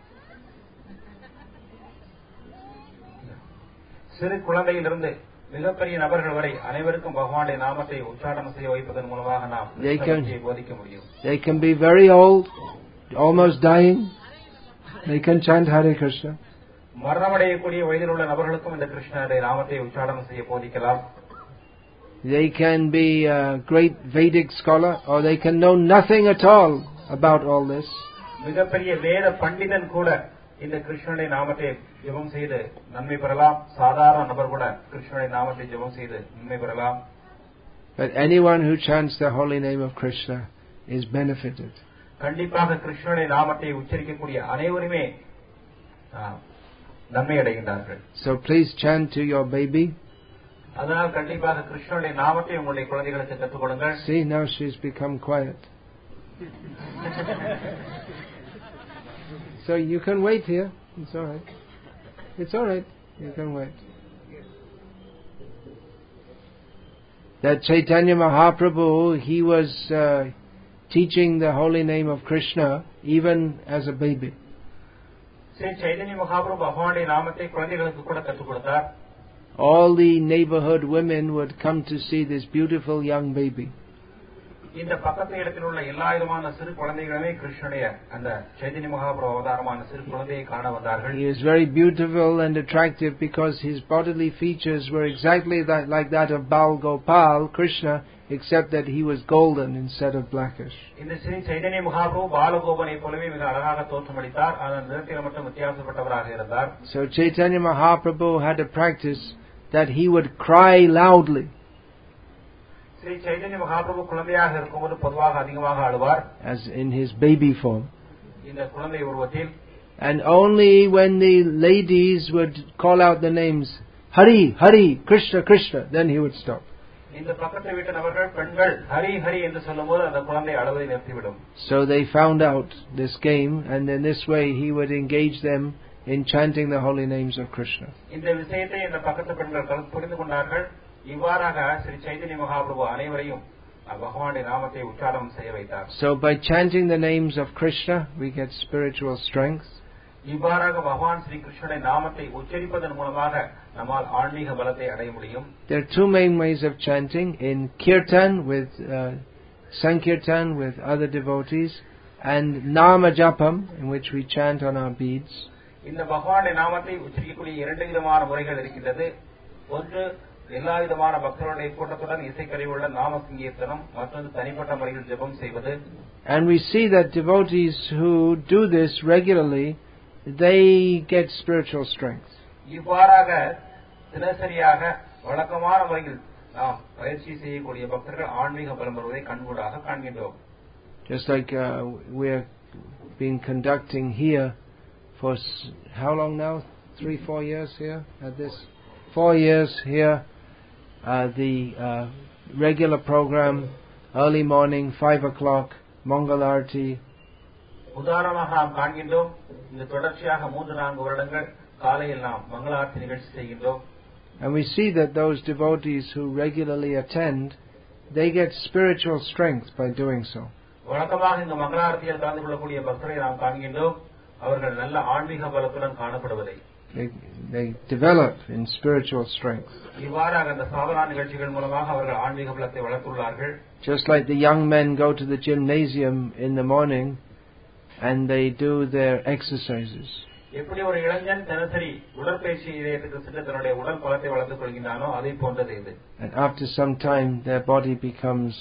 S2: சிறு குழந்தையிலிருந்து மிகப்பெரிய நபர்கள் வரை அனைவருக்கும் பகவானுடைய நாமத்தை உச்சாரணம் செய்ய வைப்பதன் மூலமாக நாம் போதிக்க முடியும்.
S1: They can be very old, almost dying. They can chant Hare Krishna.
S2: மரணமடையக்கூடிய வயதில் உள்ள நபர்களுக்கும் இந்த கிருஷ்ணனுடைய நாமத்தை உச்சாரணம் செய்ய போதிக்கலாம்.
S1: They can be a great Vedic scholar, or they can know nothing at all about all this.
S2: மிகப்பெரிய வேத பண்டிதன் கூட இந்த கிருஷ்ணனுடைய நாமத்தை ஜெபம் செய்து நன்மை பெறலாம். சாதாரண நபர் கூட கிருஷ்ணனுடைய நாமத்தை ஜெபம் செய்து நன்மை பெறலாம்.
S1: But anyone who chants the holy name of Krishna is benefited.
S2: கண்டிப்பாக கிருஷ்ணனுடைய நாமத்தை உச்சரிக்கக்கூடிய அனைவருமே நன்மை அடைகின்றார்கள்.
S1: So please chant to your baby.
S2: அதனால் கண்டிப்பாக கிருஷ்ணனுடைய நாமத்தை உங்களுடைய குழந்தைகளுக்கு கற்றுக் கொடுங்கள்.
S1: See, now she's become quiet. So you can wait here. It's all right. It's all right. You can wait. That Chaitanya Mahaprabhu, he was teaching the holy name of Krishna even as a baby.
S2: Sri Chaitanya Mahaprabhu பகவானுடைய நாமத்தை குழந்தைகளுக்கு கூட கற்றுக் கொடுத்தார்.
S1: All the neighborhood women would come to see this beautiful young baby.
S2: இந்த பக்கத்து இடத்தில் உள்ள எல்லா விதமான சிறு குழந்தைகளுமே கிருஷ்ணனுடைய அந்த சைதன்ய மகாபிரபு அவதாரமான சிறு குழந்தையை காண வந்தார்கள்.
S1: He is very beautiful and attractive because his bodily features were exactly like that of Bal Gopal, Krishna, except that he was golden instead of blackish.
S2: இந்த ஸ்ரீ சைதன்ய மகாபிரபு பாலகோபனை போலவே மிக அழகாக தோற்றமளித்தார். ஆனால் நிறத்தில் மட்டும் வித்தியாசப்பட்டவராக இருந்தார்.
S1: So Chaitanya Mahaprabhu had a practice that he would cry loudly.
S2: Sri Chaitanya Mahaprabhu குழந்தையாக இருக்கும்போது பொதுவாக அதிகமாக அழுவார்.
S1: As in his baby form.
S2: இந்த குழந்தை உருவத்தில்.
S1: And only when the ladies would call out the names Hari, Hari, Krishna, Krishna, then he would stop.
S2: இந்த பக்கத்து வீட்டு நபர்கள் பெண்கள் ஹரி ஹரி என்று சொல்லும்போது அந்த குழந்தை அழுவதை நிறுத்திவிடும்.
S1: So they found out this game, and in this way he would engage them in chanting the holy names of Krishna.
S2: இந்த விஷயத்தை இந்த பக்கத்து பெண்கள் புரிந்து கொண்டார்கள். இவ்வாறாக ஸ்ரீ சைதன்ய மகாபிரபு அனைவரையும் பகவானுடைய நாமத்தை உச்சாரணம் செய்ய வைத்தார்.
S1: So by chanting the names of Krishna, we get spiritual strength.
S2: இவ்வாறாக பகவான் ஸ்ரீ கிருஷ்ணனுடைய நாமத்தை உச்சரிப்பதன் மூலமாக நம்மால் ஆன்மீக பலத்தை அடைய முடியும்.
S1: There are two main ways of chanting: in kirtan with sankirtan with other devotees, and nama japam, in which we chant on our beads.
S2: இந்த பகவானுடைய நாமத்தை உச்சரிக்கக்கூடிய இரண்டு விதமான முறைகள் இருக்கின்றது. ஒன்று எல்லா விதமான பக்தர்களுடைய கூட்டத்துடன் இசைக்கருவியுள்ள நாம சங்கீர்த்தனம், மற்றொன்று தனிப்பட்ட முறையில் ஜெபம் செய்வது.
S1: And we see that devotees who do this regularly, they get spiritual strength.
S2: இவ்வாறாக தினசரியாக வழக்கமான முறையில் நாம் பயிற்சி செய்யக்கூடிய பக்தர்கள் ஆன்மீக பலம் பெறுவதை கண்கூடாக காண்கின்றோம்.
S1: Just like we are being conducting here for how long now? 3-4 years here at this. 4 years here. The regular program, early morning, 5 o'clock, Mangal Arati.
S2: உதாரணமாக நாம் காண்கின்றோம், இந்த தொடர்ச்சியாக 3-4 வருடங்கள் காலையில் நாம் மங்களார்த்தி நிகழ்ச்சி செய்கின்றோம்.
S1: And we see that those devotees who regularly attend, they get spiritual strength by doing so.
S2: வழக்கமாக இந்த மங்களார்த்தியில் கலந்து கொள்ளக்கூடிய பக்தரை நாம் காண்கின்றோம், அவர்கள் நல்ல ஆன்மீக பலத்துடன் காணப்படுவதை.
S1: they develop in spiritual strength.
S2: இவ்வாறாக அந்த சாதனா நிகழ்ச்சிகள் மூலமாக அவர்கள் ஆன்மீக பலத்தை வளர்த்துள்ளார்கள்.
S1: Just like the young men go to the gymnasium in the morning and they do their exercises.
S2: எப்படி ஒரு இளைஞன் தினசரி உடற்பயிற்சி நிலையத்துக்கு சென்று தன்னுடைய உடல் பலத்தை வளர்த்துக் கொள்கிறானோ அதே போன்றது இது.
S1: And after some time their body becomes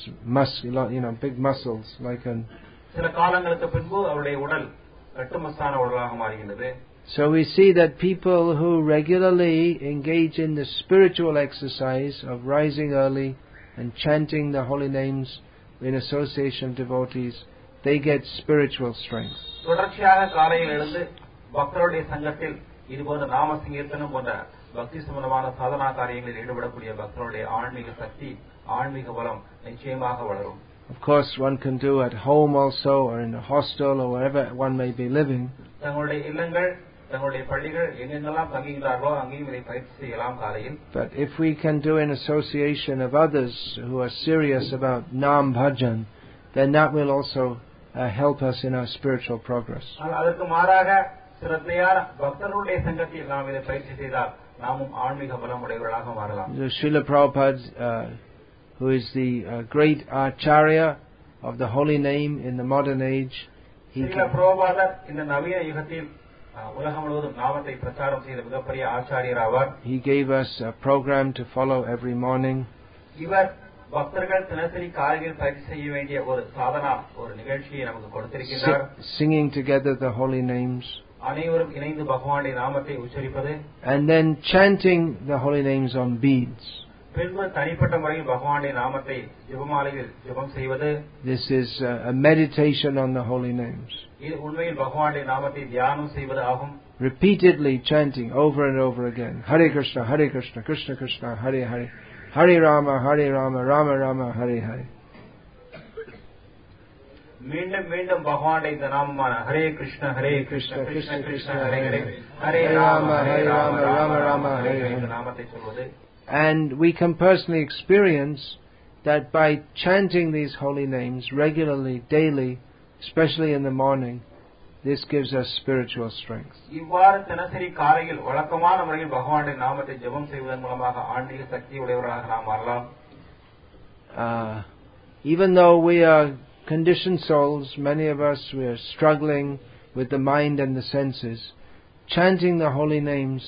S1: big muscles like an.
S2: சில காலங்களுக்கு பின்பு அவருடைய உடல் கட்டுமஸ்தான உடலாக மாறுகிறது.
S1: So we see that people who regularly engage in the spiritual exercise of rising early and chanting the holy names in association of devotees, they get spiritual strength.
S2: தொடர்ச்சியாக காலையில் எழுந்து பக்தருடைய சங்கத்தில் இதுபோன்ற நாம சங்கீர்த்தனம் போன்ற பக்தி சம்பந்தமான சாதனா காரியங்களில் ஈடுபடக்கூடிய பக்தருடைய ஆன்மீக சக்தி, ஆன்மீக பலம் நிச்சயமாக வளரும்.
S1: Of course, one can do at home also, or in a hostel, or wherever one may be living.
S2: தங்களுடைய இல்லங்கள், தங்களுடைய பள்ளிகள் எங்கெங்கெல்லாம் தங்குகிறார்களோ அங்கேயும் இதை பயிற்சி செய்யலாம் காலையில்.
S1: But if we can do in association of others who are serious about Nam Bhajan, then that will also help us in our spiritual progress.
S2: அதற்கு மாறாக சிரத்தையான பக்தர்களுடைய சங்கத்தில் நாம் இதை பயிற்சி செய்தால் நாமும் ஆன்மீக பலம் உடையவர்களாக மாறலாம்.
S1: Srila Prabhupada, who is the great Acharya of the holy name in the modern age,
S2: Srila Prabhupada இந்த நவீன யுகத்தில் உலகம் முழுவதும் நாமத்தை பிரச்சாரம் செய்த மிகப்பெரிய ஆச்சாரியர் ஆவார்.
S1: He gave us a program to follow every morning.
S2: இவர் பக்தர்கள் தினசரி காலையில் பயிற்சி செய்ய வேண்டிய ஒரு சாதனா, ஒரு நிகழ்ச்சியை நமக்கு கொடுத்திருக்கிறார்.
S1: Singing together the holy names.
S2: அனைவரும் இணைந்து பகவானுடைய நாமத்தை உச்சரிப்பது.
S1: And then chanting the holy names on beads.
S2: பின்பு தனிப்பட்ட முறையில் பகவானுடைய நாமத்தை ஜெபமாலையில் ஜெபம் செய்வது.
S1: This is a meditation on the holy names.
S2: இது உண்மையில் பகவானுடைய நாமத்தை தியானம் செய்வது ஆகும்.
S1: Repeatedly chanting over and over again. Hare Krishna, Krishna Krishna, Hare Hare. Hare Rama, Rama Rama, Hare Hare.
S2: மீண்டும் மீண்டும் பகவானுடைய இந்த நாமமான ஹரே கிருஷ்ண கிருஷ்ண கிருஷ்ண ஹரே ஹரே, ஹரே ராம ராம ராம ஹரே ஹரே நாமத்தை சொல்வது.
S1: And we can personally experience that by chanting these holy names regularly, daily, especially in the morning, this gives us spiritual strength.
S2: இவ்வாறு தினசரி காலையில் வழக்கமான முறையில் பகவானுடைய நாமத்தை ஜெபம் செய்வதன் மூலமாக ஆன்மீக சக்தி உடையவராக நாம் மாறலாம்.
S1: Even though we are conditioned souls, many of us, we are struggling with the mind and the senses. Chanting the holy names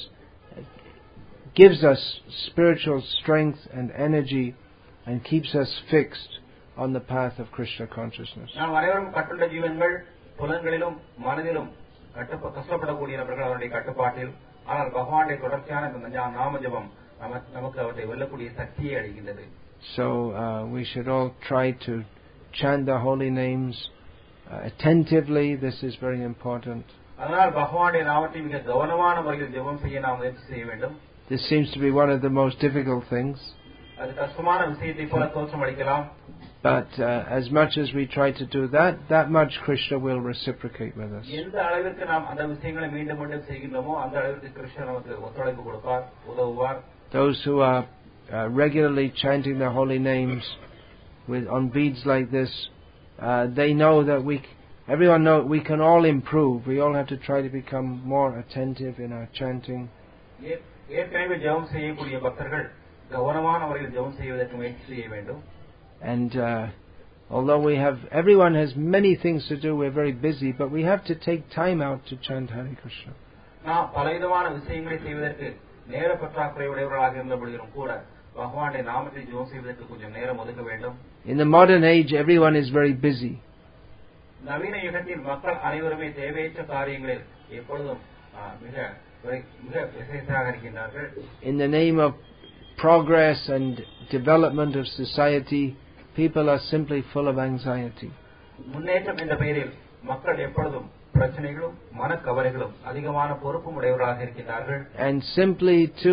S1: gives us spiritual strength and energy and keeps us fixed on the path of Krishna consciousness.
S2: நாம் அனைவரும் கட்டுண்ட ஜீவன்கள், புலன்களிலும் மனதிலும் கஷ்டப்படக்கூடிய நபர்கள் அவருடைய கட்டுப்பாட்டில். ஆனால் பகவானுடைய தொடர்ச்சியான இந்த நாம ஜபம் நமக்கு அவற்றை வெல்லக்கூடிய சக்தியை அளிக்கின்றது.
S1: So we should all try to chant the holy names attentively. This is very important.
S2: அதனால் பகவானுடைய நாமத்தை மிக கவனமான முறையில் ஜெபம் செய்ய நாம் முயற்சி செய்ய வேண்டும்.
S1: This seems to be one of the most difficult things.
S2: அது கஷ்டமான விஷயத்தை போல தோற்றம் அளிக்கலாம்.
S1: But as much as we try to do that, that much Krishna will reciprocate with us.
S2: எந்த அளவிற்கு நாம் அந்த விஷயங்களை மீண்டும் மீண்டும் செய்கின்றோமோ அந்த அளவிற்கு கிருஷ்ணர் நமக்கு ஒத்துழைப்பு கொடுப்பார், உதவுவார்.
S1: Those who are regularly chanting the holy names on beads like this, they know that everyone knows we can all improve. We all have to try to become more attentive in our chanting.
S2: ஏற்கனவே ஜெபம் செய்யக்கூடிய பக்தர்கள் கவனமான முறையில் ஜெபம் செய்வதற்கு முயற்சி செய்ய வேண்டும்.
S1: And although everyone has many things to do, we're very busy, but we have to take time out to chant Hare Krishna.
S2: நாம் பலவிதமான விஷயங்களை செய்வதற்கு நேர பற்றாக்குறை உடையவர்களாக இருந்தபடியும் கூட பகவானுடைய நாமத்தை ஜெபம் செய்வதற்கு கொஞ்சம் நேரம் ஒதுக்க வேண்டும்.
S1: In the modern age, everyone is very busy.
S2: நவீன யுகத்தில் மக்கள் அனைவருமே தேவையற்ற காரியங்களில் எப்பொழுதும் மிக விசேஷமாக இருக்கின்றார்கள்.
S1: In the name of progress and development of society, people are simply full of anxiety.
S2: முன்னேற்றம் என்ற பெயரில் மக்கள் எப்பொழுதும் பிரச்சனைகளும் மனக்கவலைகளும் அதிகமான பொறுப்பும் உடையவர்களாக இருக்கின்றார்கள்.
S1: And simply to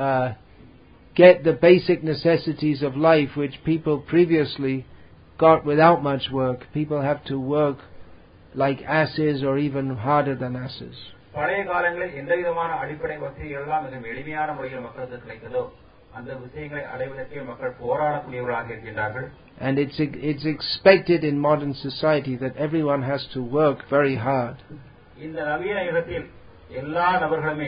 S1: get the basic necessities of life which people previously got without much work, people have to work like asses or even harder than asses.
S2: பழைய காலங்களில் எந்த விதமான அடிப்படை வசதிகள் எல்லாம் மிக எளிமையான முறையில் மக்களுக்கு கிடைத்ததோ அந்த விஷயங்களை அடைவதற்கு மக்கள் போராடக்கூடியவர்களாக இருக்கின்றார்கள்.
S1: And it's expected in modern society that everyone has to work very hard.
S2: இந்த நவீன யுகத்தில் எல்லா நபர்களுமே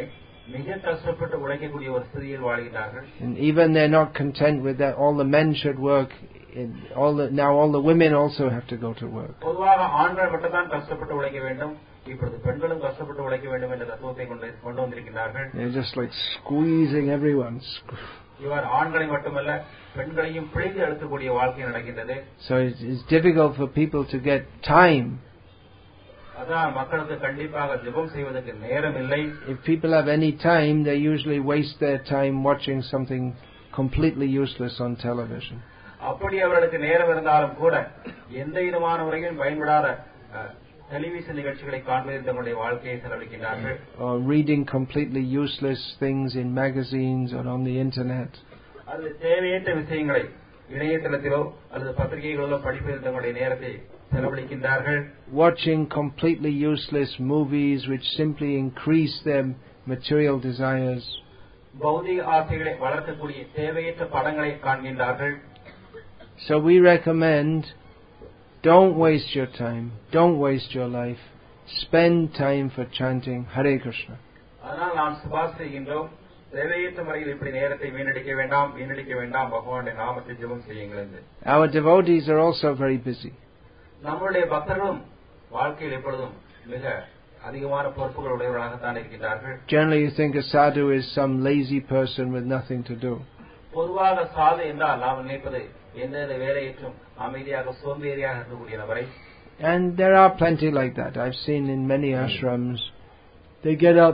S2: மிக கஷ்டப்பட்டு உழைக்கக்கூடிய ஒரு ஸ்திதியில் வாழ்கிறார்கள்.
S1: And even they're not content with that. All the men should work. Now all the women also have to go to work.
S2: பொதுவாக ஆண்கள் மட்டும் தான் கஷ்டப்பட்டு உழைக்க வேண்டும், இப்பொழுது பெண்களும் கஷ்டப்பட்டு உழைக்க வேண்டும் என்ற தத்துவத்தை கொண்டு வந்திருக்கிறார்கள்.
S1: They're just like squeezing everyone.
S2: இவர் ஆண்களை மட்டுமல்ல பெண்களையும் பிழிந்து அழுத்தக்கூடிய வாழ்க்கை நடக்கின்றது.
S1: So it's difficult for people to get time.
S2: அதான் மக்களுக்கு கண்டிப்பாக ஜெபம் செய்வதற்கு நேரம் இல்லை.
S1: If people have any time, they usually waste their time watching something completely useless on television.
S2: அப்படி அவர்களுக்கு நேரம் இருந்தாலும் கூட எந்த விதமான முறையும் பயன்படாத டெலிவிஷன் நிகழ்ச்சிகளை காண்பதில் தங்களுடைய வாழ்க்கையை செலவழிக்கிறார்கள்.
S1: Or reading completely useless things in magazines or on the internet.
S2: அது தேவையற்ற விஷயங்களை இணையதளத்திலோ அல்லது பத்திரிகைகளிலோ படிப்பதில் தங்களுடைய நேரத்தை செலவழிக்கின்றார்கள்.
S1: Watching completely useless movies which simply increase their material desires.
S2: பௌதிக ஆசைகளை வளர்க்கக்கூடிய தேவையற்ற படங்களை காண்கின்றார்கள்.
S1: So we recommend, don't waste your time, don't waste your life, spend time for chanting Hare Krishna.
S2: அதனால் நாம் சுபாஷ் செய்கின்றோம், தேவையற்ற முறையில் இப்படி நேரத்தை வீணடிக்க வேண்டாம், பகவானுடைய நாமத்தை ஜெபம் செய்யுங்கள் என்று.
S1: Our devotees are also very busy.
S2: நம்முடைய பக்தர்களும் வாழ்க்கையில் எப்பொழுதும் மிக அதிகமான பொறுப்புகள் உடையவர்களாகத்தான் இருக்கின்றார்கள்.
S1: Generally you think a sadhu is some lazy person with nothing to do.
S2: பொதுவாக சாது என்றால் நாம் நினைப்பது எந்த வேலையற்றும் அமைதியாக சோம்பேறியாக இருக்கக்கூடிய நபரை.
S1: And there are plenty like that. I've seen in many ashrams, they get up,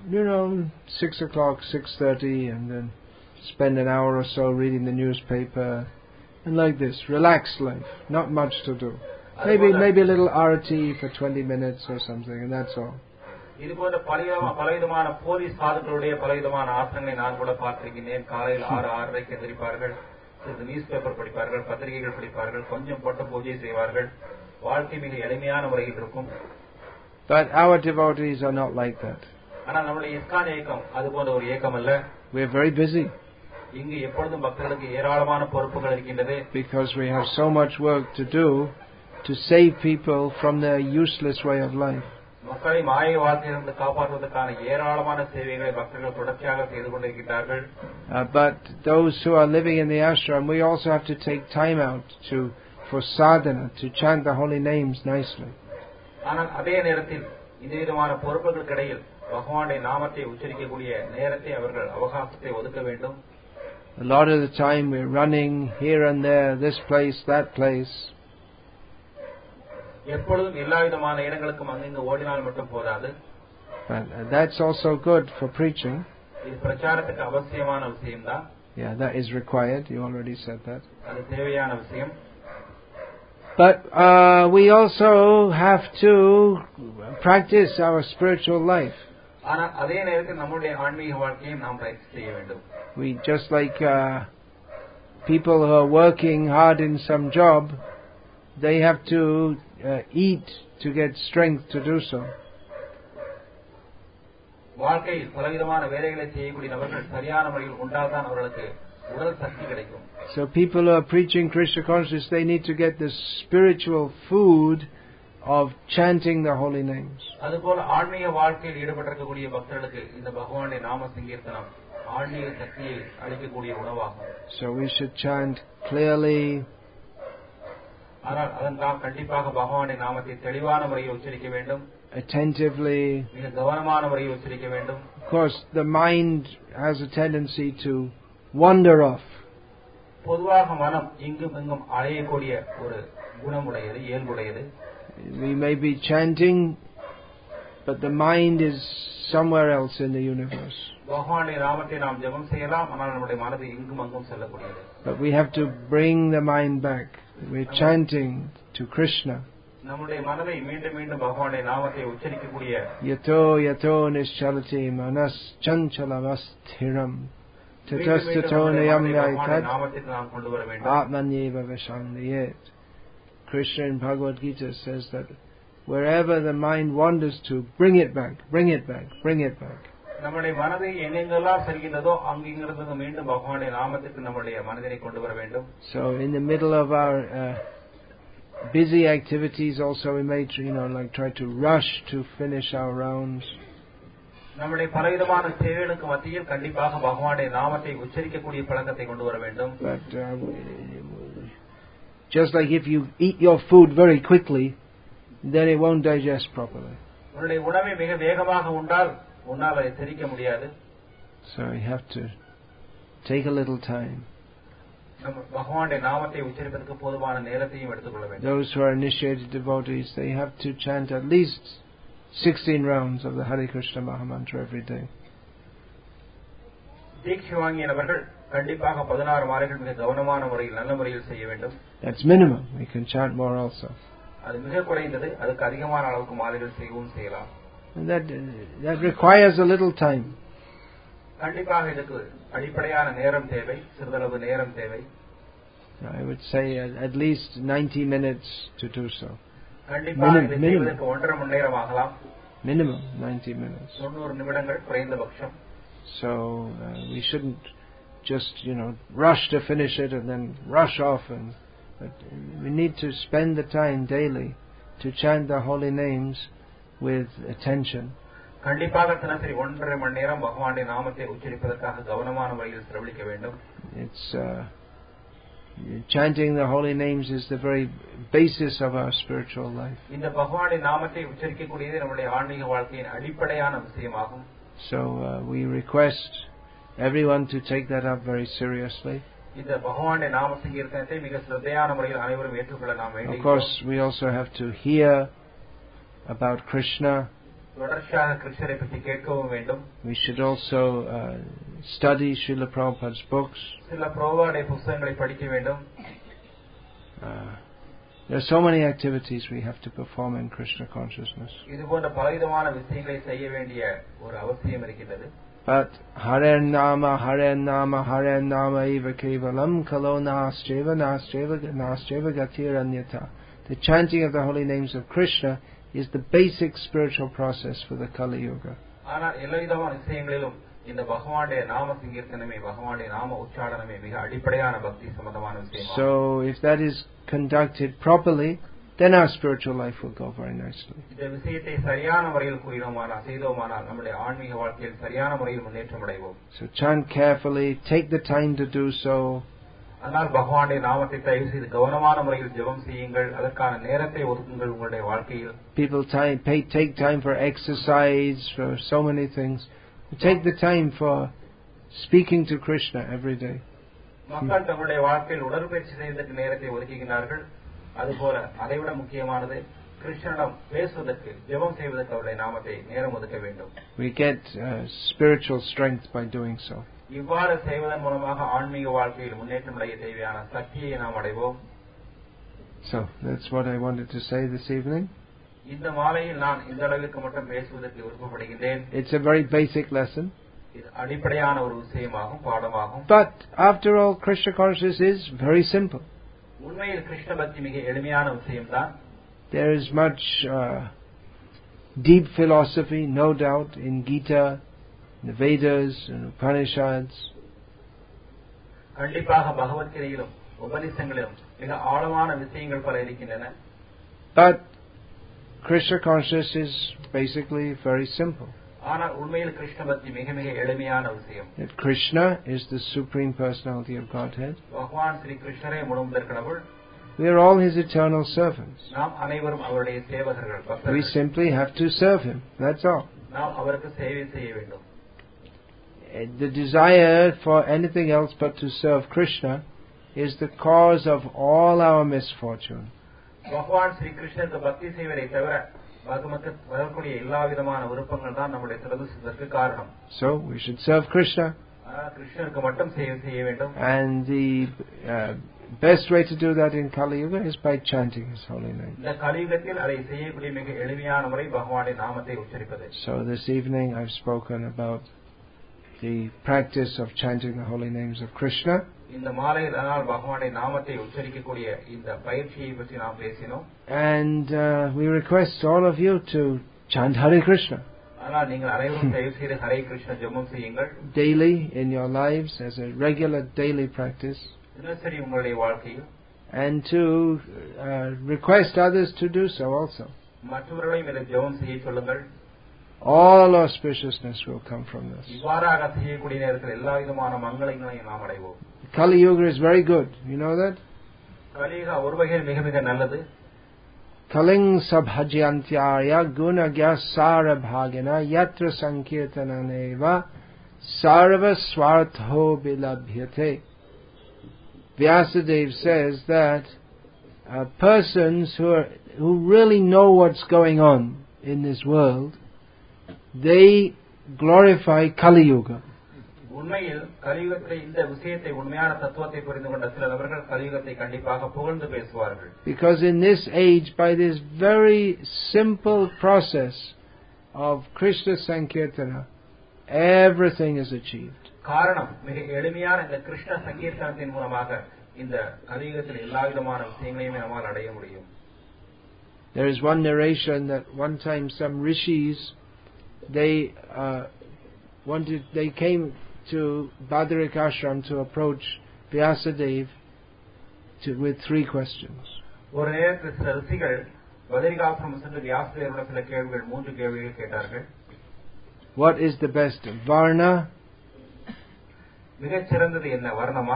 S1: 6 o'clock, 6:30, and then spend an hour or so reading the newspaper, and like this, relaxed life, not much to do. Maybe a little arati for 20 minutes or something, and that's all.
S2: இது போன்ற பலவிதமான போலி சாதுக்களுடைய பலவிதமான ஆசனங்களை நான் கூட பார்த்திருக்கிறேன். காலையில் 6:30 எந்திரிப்பார்கள், சிறிது நியூஸ் பேப்பர் படிப்பார்கள், பத்திரிகைகள் படிப்பார்கள், கொஞ்சம் போட்ட பூஜை செய்வார்கள். வாழ்க்கை மிக எளிமையான முறையில் இருக்கும்.
S1: But our devotees are not like that.
S2: ஆனால் நம்முடைய இஸ்கான் இயக்கம் அது போன்ற ஒரு இயக்கம் அல்ல.
S1: We are very busy.
S2: இங்கு எப்பொழுதும் பக்தர்களுக்கு ஏராளமான பொறுப்புகள் இருக்கின்றது.
S1: Because we have so much work to do to save people from their useless way of life.
S2: மக்களை மாய வாழ்க்கையிலிருந்து காப்பாற்றுவதற்கான ஏராளமான சேவைகளை பக்தர்கள் தொடர்ச்சியாக செய்து கொண்டிருக்கிறார்கள்.
S1: But those who are living in the ashram, we also have to take time out for sadhana, to chant the holy names nicely.
S2: ஆனால் அதே நேரத்தில் இந்த விதமான பொறுப்புகளுக்கு இடையில் பகவானுடைய நாமத்தை உச்சரிக்கக்கூடிய நேரத்தை அவர்கள் அவகாசத்தை ஒதுக்க வேண்டும்.
S1: A lot of the time we're running here and there, this place, that place.
S2: எப்பொழுதும் எல்லா விதமான இடங்களுக்கும் அங்கிருந்து ஓடினால் மட்டும் போதாது.
S1: But that's also good for preaching.
S2: இது பிரச்சாரத்துக்கு அவசியமான விஷயம்தான்.
S1: Yeah, that is required. You already said that.
S2: அது தேவையான விஷயம்.
S1: But we also have to practice our spiritual life.
S2: ஆனால் அதே நேரத்தில் நம்முடைய ஆன்மீக வாழ்க்கையை நாம் பயிற்சி செய்ய வேண்டும்.
S1: We just like people who are working hard in some job, they have to eat to get strength to do so.
S2: வாழ்க்கையில் பலவிதமான வேலைகளை செய்யக்கூடிய நபர்கள் சரியான முறையில் உண்டால்தான் அவர்களுக்கு உடல் சக்தி கிடைக்கும்.
S1: So people who are preaching Krishna consciousness, they need to get the spiritual food of chanting the holy names.
S2: அதுபோல ஆன்மீக வாழ்க்கையில் ஈடுபட்டிருக்கக்கூடிய பக்தர்களுக்கு இந்த பகவானுடைய நாம சங்கீர்த்தனம் ஆன்மீக சக்தியை அளிக்கக்கூடிய உணவாகும்.
S1: So we should chant clearly.
S2: ஆனால் அதற்காக கண்டிப்பாக பகவானுடைய நாமத்தை தெளிவான முறையில் உச்சரிக்க வேண்டும்.
S1: Attentively.
S2: மிக கவனமான முறையில் உச்சரிக்க வேண்டும்.
S1: Of course, the mind has a tendency to wander off.
S2: பொதுவாக மனம் இங்கும் இங்கும் அலையக்கூடிய ஒரு குணமுடையது, இயல்புடையது.
S1: We may be chanting, but the mind is somewhere else in the universe.
S2: பகவானுடைய நாமத்தை நாம் ஜெபம் செய்யலாம், ஆனால் நம்முடைய மனது இங்கும் அங்கும் செல்லக்கூடியது.
S1: But we have to bring the mind back. We're chanting to Krishna.
S2: நம்முடைய மனதை மீண்டும் மீண்டும் பகவானுடைய நாமத்தை உச்சரிக்கக்கூடிய
S1: yato nischalati manas chanchalavasthiram tatastato nayamyaitat atmanyeva vishangayet. Krishna in Bhagavad Gita says that wherever the mind wanders to, bring it back, bring it back, bring it back.
S2: நம்முடைய மனதை எங்கெங்கெல்லாம் செல்கின்றதோ அங்கிருந்து மீண்டும் பகவானுடைய நாமத்துக்கு நம்முடைய மனதினை கொண்டு வர வேண்டும்.
S1: So in the middle of our busy activities also we may try to rush to finish our rounds.
S2: நம்முடைய பலவிதமான சேவைகளுக்கு மத்தியில் கண்டிப்பாக பகவானுடைய நாமத்தை உச்சரிக்கக்கூடிய பழக்கத்தை கொண்டு வர வேண்டும்.
S1: But just like if you eat your food very quickly, then it won't digest properly.
S2: உன்னுடைய உணவை மிக வேகமாக உண்டால் உன்னால் அதை செரிக்க முடியாது.
S1: So you have to take a little time.
S2: நம்ம பகவானுடைய நாமத்தை உச்சரிப்பதற்கு போதுமான நேரத்தையும் எடுத்துக்கொள்ள வேண்டும்.
S1: Those who are initiated devotees, they have to chant at least 16 rounds of the Hare Krishna Mahamantra every day.
S2: தீட்சை வாங்கியவர்கள் கண்டிப்பாக 16 மாலைகள் மிக கவனமான முறையில் நல்ல முறையில் செய்ய வேண்டும்.
S1: That's minimum. We can chant more also.
S2: அது மிக குறைந்தது. அதுக்கு அதிகமான அளவுக்கு மாலைகள் செய்யலாம்.
S1: And that requires a little time.
S2: கண்டிப்பாக இதுக்கு அடிப்படையான நேரம் தேவை, சிறிதளவு நேரம் தேவை.
S1: I would say at least 90 minutes to do so.
S2: கண்டிப்பாக இதை செய்வதற்கு 1.5 மணி நேரம் ஆகலாம்.
S1: Minimum 90 minutes.
S2: 90 நிமிடங்கள் குறைந்தபட்சம்.
S1: So we shouldn't just rush to finish it and then rush off, but we need to spend the time daily to chant the holy names with attention.
S2: கண்டிப்பாக தினசரி 1.5 மணி நேரம் பகவானுடைய நாமத்தை உச்சரிப்பதற்காக கவனமான முறையில் செலவழிக்க வேண்டும்.
S1: It's chanting the holy names is the very basis of our spiritual life.
S2: இந்த பகவானுடைய நாமத்தை உச்சரிக்கக்கூடியது நம்முடைய ஆன்மீக வாழ்க்கையின் அடிப்படையான விஷயமாகும்.
S1: So we request everyone to take that up very seriously.
S2: இந்த பகவானுடைய நாம சங்கீர்த்தனத்தை மிக சிரத்தையான முறையில் அனைவரும் ஏற்றுக்கொள்ள நாம் வேண்டும்.
S1: Of course, we also have to hear about Krishna.
S2: தொடர்ச்சியாக கிருஷ்ணரை பற்றி கேட்கவும் வேண்டும்.
S1: We should also study Srila Prabhupada's books.
S2: சில பிரபுபாதுடைய புத்தகங்களை படிக்க வேண்டும்.
S1: There are so many activities we have to perform in Krishna consciousness.
S2: இது போன்ற பலவிதமான விஷயங்களை செய்ய வேண்டிய ஒரு அவசியம் இருக்கிறது.
S1: But Hare Nama eva kevalam kalo nastreva gatiranyata. The chanting of the holy names of Krishna is the basic spiritual process for the Kali Yuga.
S2: ஆனால் எல்லா விதமான விஷயங்களிலும் இந்த பகவானுடைய நாம சங்கீர்த்தனமே பகவானுடைய நாம உச்சாரணமே மிக அடிப்படையான பக்தி சம்பந்தமான விஷயம்.
S1: So if that is conducted properly, then our spiritual life will go very nicely.
S2: இந்த விஷயத்தை சரியான முறையில் செய்தோமானால் நம்முடைய ஆன்மீக வாழ்க்கையில் சரியான முறையில் முன்னேற்றம் அடைவோம்.
S1: So chant carefully, take the time to do so.
S2: ஆனால் பகவானுடைய நாமத்தை தயவு செய்து கவனமான முறையில் ஜெபம் செய்யுங்கள். அதற்கான நேரத்தை ஒதுக்குங்கள் உங்களுடைய வாழ்க்கையில்.
S1: People take time for exercise, for so many things. Take the time for speaking to Krishna every day.
S2: மக்கள் தங்களுடைய வாழ்க்கையில் உடற்பயிற்சி செய்வதற்கு நேரத்தை ஒதுக்குகிறார்கள். அதுபோல அதைவிட முக்கியமானது கிருஷ்ணனிடம் பேசுவதற்கு ஜெபம் செய்வதற்கு அவருடைய நாமத்தை நேரம் ஒதுக்க வேண்டும்.
S1: We get spiritual strength by doing so.
S2: இவ்வாறு செய்வதன் மூலமாக ஆன்மீக வாழ்க்கையில் முன்னேற்றம் அடைய தேவையான சக்தியை நாம் அடைவோம்.
S1: So that's what I wanted to say this evening.
S2: இந்த மாலையில் நான் இந்த அளவுக்கு மட்டும் பேசுவதற்கு விருப்பப்படுகிறேன்.
S1: It's a very basic lesson.
S2: இது அடிப்படையான ஒரு விஷயமாகும், பாடமாகும்.
S1: But after all, Krishna consciousness is very simple.
S2: உண்மையில் கிருஷ்ண பக்தி மிக எளிமையான விஷயம்தான்.
S1: There is much deep philosophy, no doubt, in Gita, in the Vedas, and Upanishads.
S2: கண்டிப்பாக பகவத்கீதையிலும் உபநிஷங்களிலும் மிக ஆழமான விஷயங்கள் பல இருக்கின்றன.
S1: But Krishna consciousness is basically very simple.
S2: ஆனால் உண்மையில் கிருஷ்ண பக்தி மிக மிக எளிமையான விஷயம்.
S1: That Krishna is the supreme personality of Godhead.
S2: பகவான் ஸ்ரீ கிருஷ்ணரே முழுமுதற் கடவுள்.
S1: We are all His eternal servants.
S2: நாம் அனைவரும் அவருடைய சேவகர்கள், பக்தர்கள்.
S1: We simply have to serve Him. That's all.
S2: நாம் அவருக்கு சேவை செய்ய வேண்டும்.
S1: The desire for anything else but to serve Krishna is the cause of all our misfortune.
S2: பகவான் ஸ்ரீ கிருஷ்ணருக்கு பக்தி செய்வதை தவிர நமக்கு வரக்கூடிய எல்லா விதமான விருப்பங்கள் தான் நம்முடைய துரதிர்ஷ்டத்திற்கு காரணம்.
S1: So we should serve Krishna.
S2: கிருஷ்ணருக்கு மட்டும் சேவை செய்ய வேண்டும்.
S1: And the best way to do that in Kali Yuga is by chanting His holy name.
S2: இந்த கலியுகத்தில் அதை செய்யக்கூடிய மிக எளிமையான முறை பகவானுடைய நாமத்தை உச்சரிப்பது.
S1: So this evening I've spoken about the practice of chanting the holy names of Krishna.
S2: இந்த மாலையில் ஆனால் பகவானுடைய நாமத்தை உச்சரிக்கக்கூடிய இந்த பயிற்சியை பற்றி நாம் பேசினோம்.
S1: And we request all of you to chant Hare Krishna.
S2: ஆனால் நீங்கள் அனைவரும் தயவு செய்து ஹரே கிருஷ்ண ஜெபம் செய்யுங்கள்.
S1: Daily in your lives as a regular daily practice.
S2: தினசரி உங்களுடைய வாழ்க்கையில்.
S1: And to request others to do so also.
S2: மற்றவர்களையும் இதை ஜெபம் செய்ய சொல்லுங்கள்.
S1: all auspiciousness will come from this.
S2: இவ்வாறாக செய்யக்கூடிய நேரத்தில் எல்லா விதமான மங்களங்களையும் நாம் அடைவோம்.
S1: Kali Yuga is very good. You know that?
S2: கலியுக ஒரு வகையில் மிக மிக நல்லது.
S1: Kaling sabhajantyaya gunagya sara bhagina yatra sankirtananeva sarva swartho bilabhyate. Vyasadeva says that persons who really know what's going on in this world, they glorify Kali Yuga.
S2: உண்மையில் கலியுகத்தில் இந்த விஷயத்தை உண்மையான தத்துவத்தை புரிந்து கொண்ட சில நபர்கள் கலியுகத்தை கண்டிப்பாக புகழ்ந்து பேசுவார்கள்.
S1: Because in this age, by this very simple process of Krishna Sankirtana, everything is achieved.
S2: காரணம் மிக எளிமையான இந்த கிருஷ்ண சங்கீர்த்தனத்தின் மூலமாக இந்த கலியுகத்தில் எல்லா விதமான விஷயங்களையும் நம்மால் அடைய முடியும்.
S1: There is one narration that one time some rishis they came to Badarik Ashram to approach Vyasadeva with 3 questions.
S2: ஒரு நேரத்தில் சில ரிஷிகள் பதரிகாசிரமம் சென்று வியாசதேவரிடம் சில கேள்விகள் 3 கேள்விகள் கேட்டார்கள்.
S1: What is the best varna?
S2: மிகச் சிறந்தது என்ன, வர்ணமா?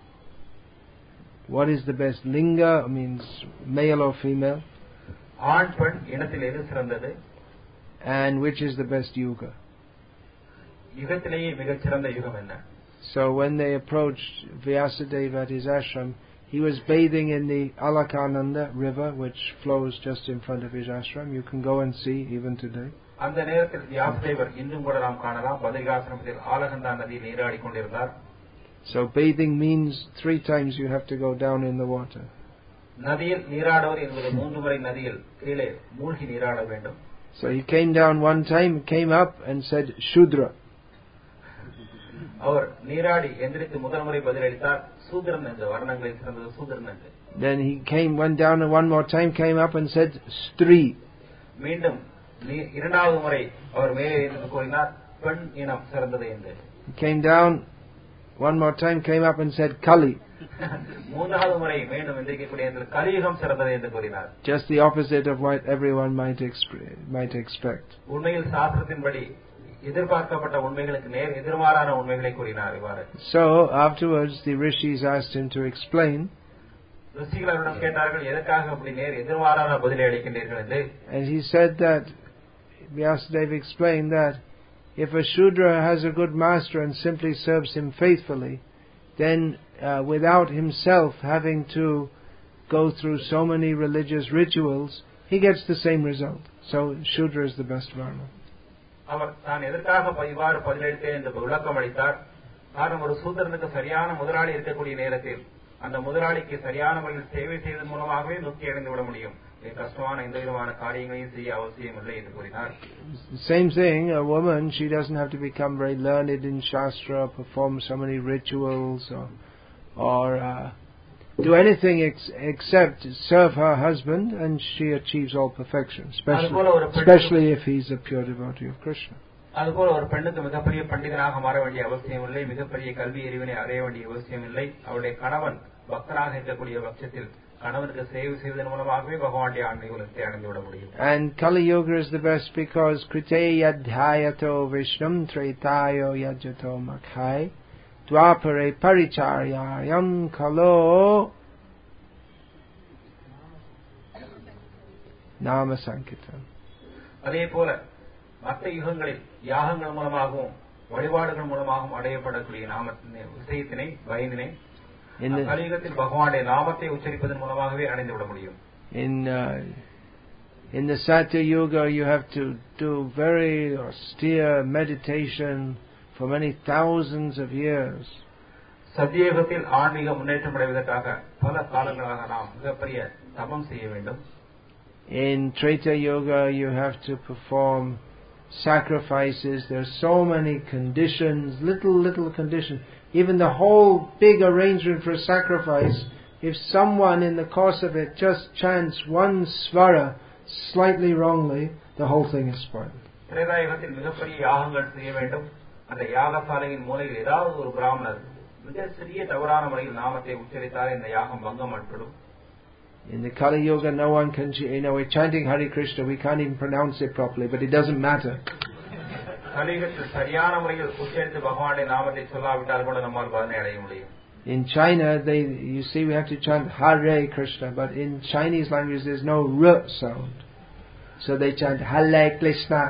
S1: What is the best linga, means male or female?
S2: ஆண் பெண் இனத்தில் எது சிறந்தது?
S1: And which is the best yuga?
S2: யுகத்திலேயே மிகச் சிறந்த யுகம் என்ன?
S1: So when they approached Vyasadeva at his ashram, he was bathing in the Alakananda river, which flows just in front of his ashram. You can go and see even today.
S2: அந்த நேரத்தில் வியாசதேவர் இன்னும் கூட நாம் காணலாம், பதரிகாசிரமத்தில் ஆலகந்தா நதியில் நீராடிக் கொண்டிருந்தார்.
S1: So bathing means 3 times you have to go down in the water.
S2: நதியில் நீராடுவது என்பது 3 முறை நதியில் கீழே மூழ்கி நீராட வேண்டும்.
S1: So he came down one time, came up and said Shudra.
S2: அவர் நீராடி எந்திரித்து முதல் முறை பதிலளித்தார், சூத்ரன் என்று, வர்ணங்களில் சிறந்தது சூத்ரன் என்று.
S1: Then he went down and one more time, came up and said Stri.
S2: மீண்டும் இரண்டாவது முறை அவர் மேலே இருந்து கூறினார், பெண் இனம் சிறந்தது என்று.
S1: He came down one more time, came up and said Kali.
S2: மூன்றாவது முறை மீண்டும் எந்திரிக்கக்கூடிய கலியுகம் சிறந்தது என்று கூறினார்.
S1: Just the opposite of what everyone might expect.
S2: உண்மையில் சாஸ்திரத்தின்படி எதிர்பார்க்கப்பட்ட உண்மைகளுக்கு நேர் எதிர்மாறான உண்மைகளை கூறினார் இவ்வாறு.
S1: So afterwards the rishis asked him to explain.
S2: ரிஷிகள் அவரிடம் கேட்டார்கள், எதற்காக அப்படி நேர் எதிர்மாறான பதிலை அளிக்கின்றீர்கள் என்று.
S1: And he said that Vyasadeva explained that if a Shudra has a good master and simply serves him faithfully, then without himself having to go through so many religious rituals, he gets the same result. So Shudra is the best varna.
S2: அவர் தான் எதற்காக இவ்வாறு பதிலளித்தேன் என்று விளக்கம் அளித்தார். காரணம், ஒரு சூத்திரனுக்கு சரியான முதலாளி இருக்கக்கூடிய நேரத்தில் அந்த முதலாளிக்கு சரியான முறையில் சேவை செய்வதன் மூலமாகவே முக்தி அடைந்து விட முடியும். கஷ்டமான எந்த விதமான காரியங்களையும் செய்ய அவசியம் இல்லை என்று கூறினார்.
S1: Same thing, a woman, she doesn't have to become very learned in Shastra, perform so many rituals or do anything except serve her husband, and she achieves all perfection, especially if he is a pure devotee of Krishna.
S2: அதுபோல ஒரு பெண்ணுக்கு மிகப்பெரிய பண்டிதனாக மாற வேண்டிய அவசியம் இல்லை, மிகப்பெரிய கல்வி அறிவினை அடைய வேண்டிய அவசியம் இல்லை. அவருடைய கணவன் பக்தனாக இருக்கக்கூடிய பட்சத்தில் கணவனுக்கு சேவை செய்வதன் மூலமாகவே பகவானுடைய ஆன்மீகத்தை அடைந்து விட முடியும்.
S1: And Kali Yuga is the best because Krite Yadhyayato Vishnam Traitayo Yajyato Makhai Dwapare Paricharyayam Kalo Nama Sankirtan.
S2: அதே போல மற்ற யுகங்களில் யாகங்கள் மூலமாகவும் வழிபாடுகள் மூலமாகவும் அடையப்படக்கூடிய விஷயத்தினை பயனினை கலியுகத்தில் பகவானுடைய நாமத்தை உச்சரிப்பதன் மூலமாகவே அடைந்து விட முடியும்.
S1: In the Satya Yuga you have to do very austere meditation for many thousands of years.
S2: சத்தியயுகத்தில் ஆன்மீக முன்னேற்றம் அடைவதற்காக பல காலங்களாக நாம் மிகப்பெரிய தபம் செய்ய வேண்டும்.
S1: In Treta Yuga you have to perform sacrifices. There are so many conditions, little conditions. Even the whole big arrangement for sacrifice, if someone in the course of it just chants one svara slightly wrongly, the whole thing is spoiled.
S2: திரேதாயுகத்தில் மிகப்பெரிய யாகங்கள் செய்ய வேண்டும். அந்த யாகசாலையின் மூலையில் ஏதாவது ஒரு பிராமணர் மிக சிறிய தவறான முறையில் நாமத்தை உச்சரித்தால் இந்த யாகம் பங்கம் ஏற்படும்.
S1: In the Kali Yuga, no one can, we're chanting Hare Krishna, we can't even pronounce it properly, but it doesn't matter.
S2: கலியுகத்தில் சரியான முறையில் உச்சரித்து பகவானுடைய நாமத்தை சொல்லாவிட்டால் கூட நம்மால் பலனை அடைய முடியும்.
S1: In China, you see, we have to chant Hare Krishna, but in Chinese language there's no R sound. So they chant Hare Krishna,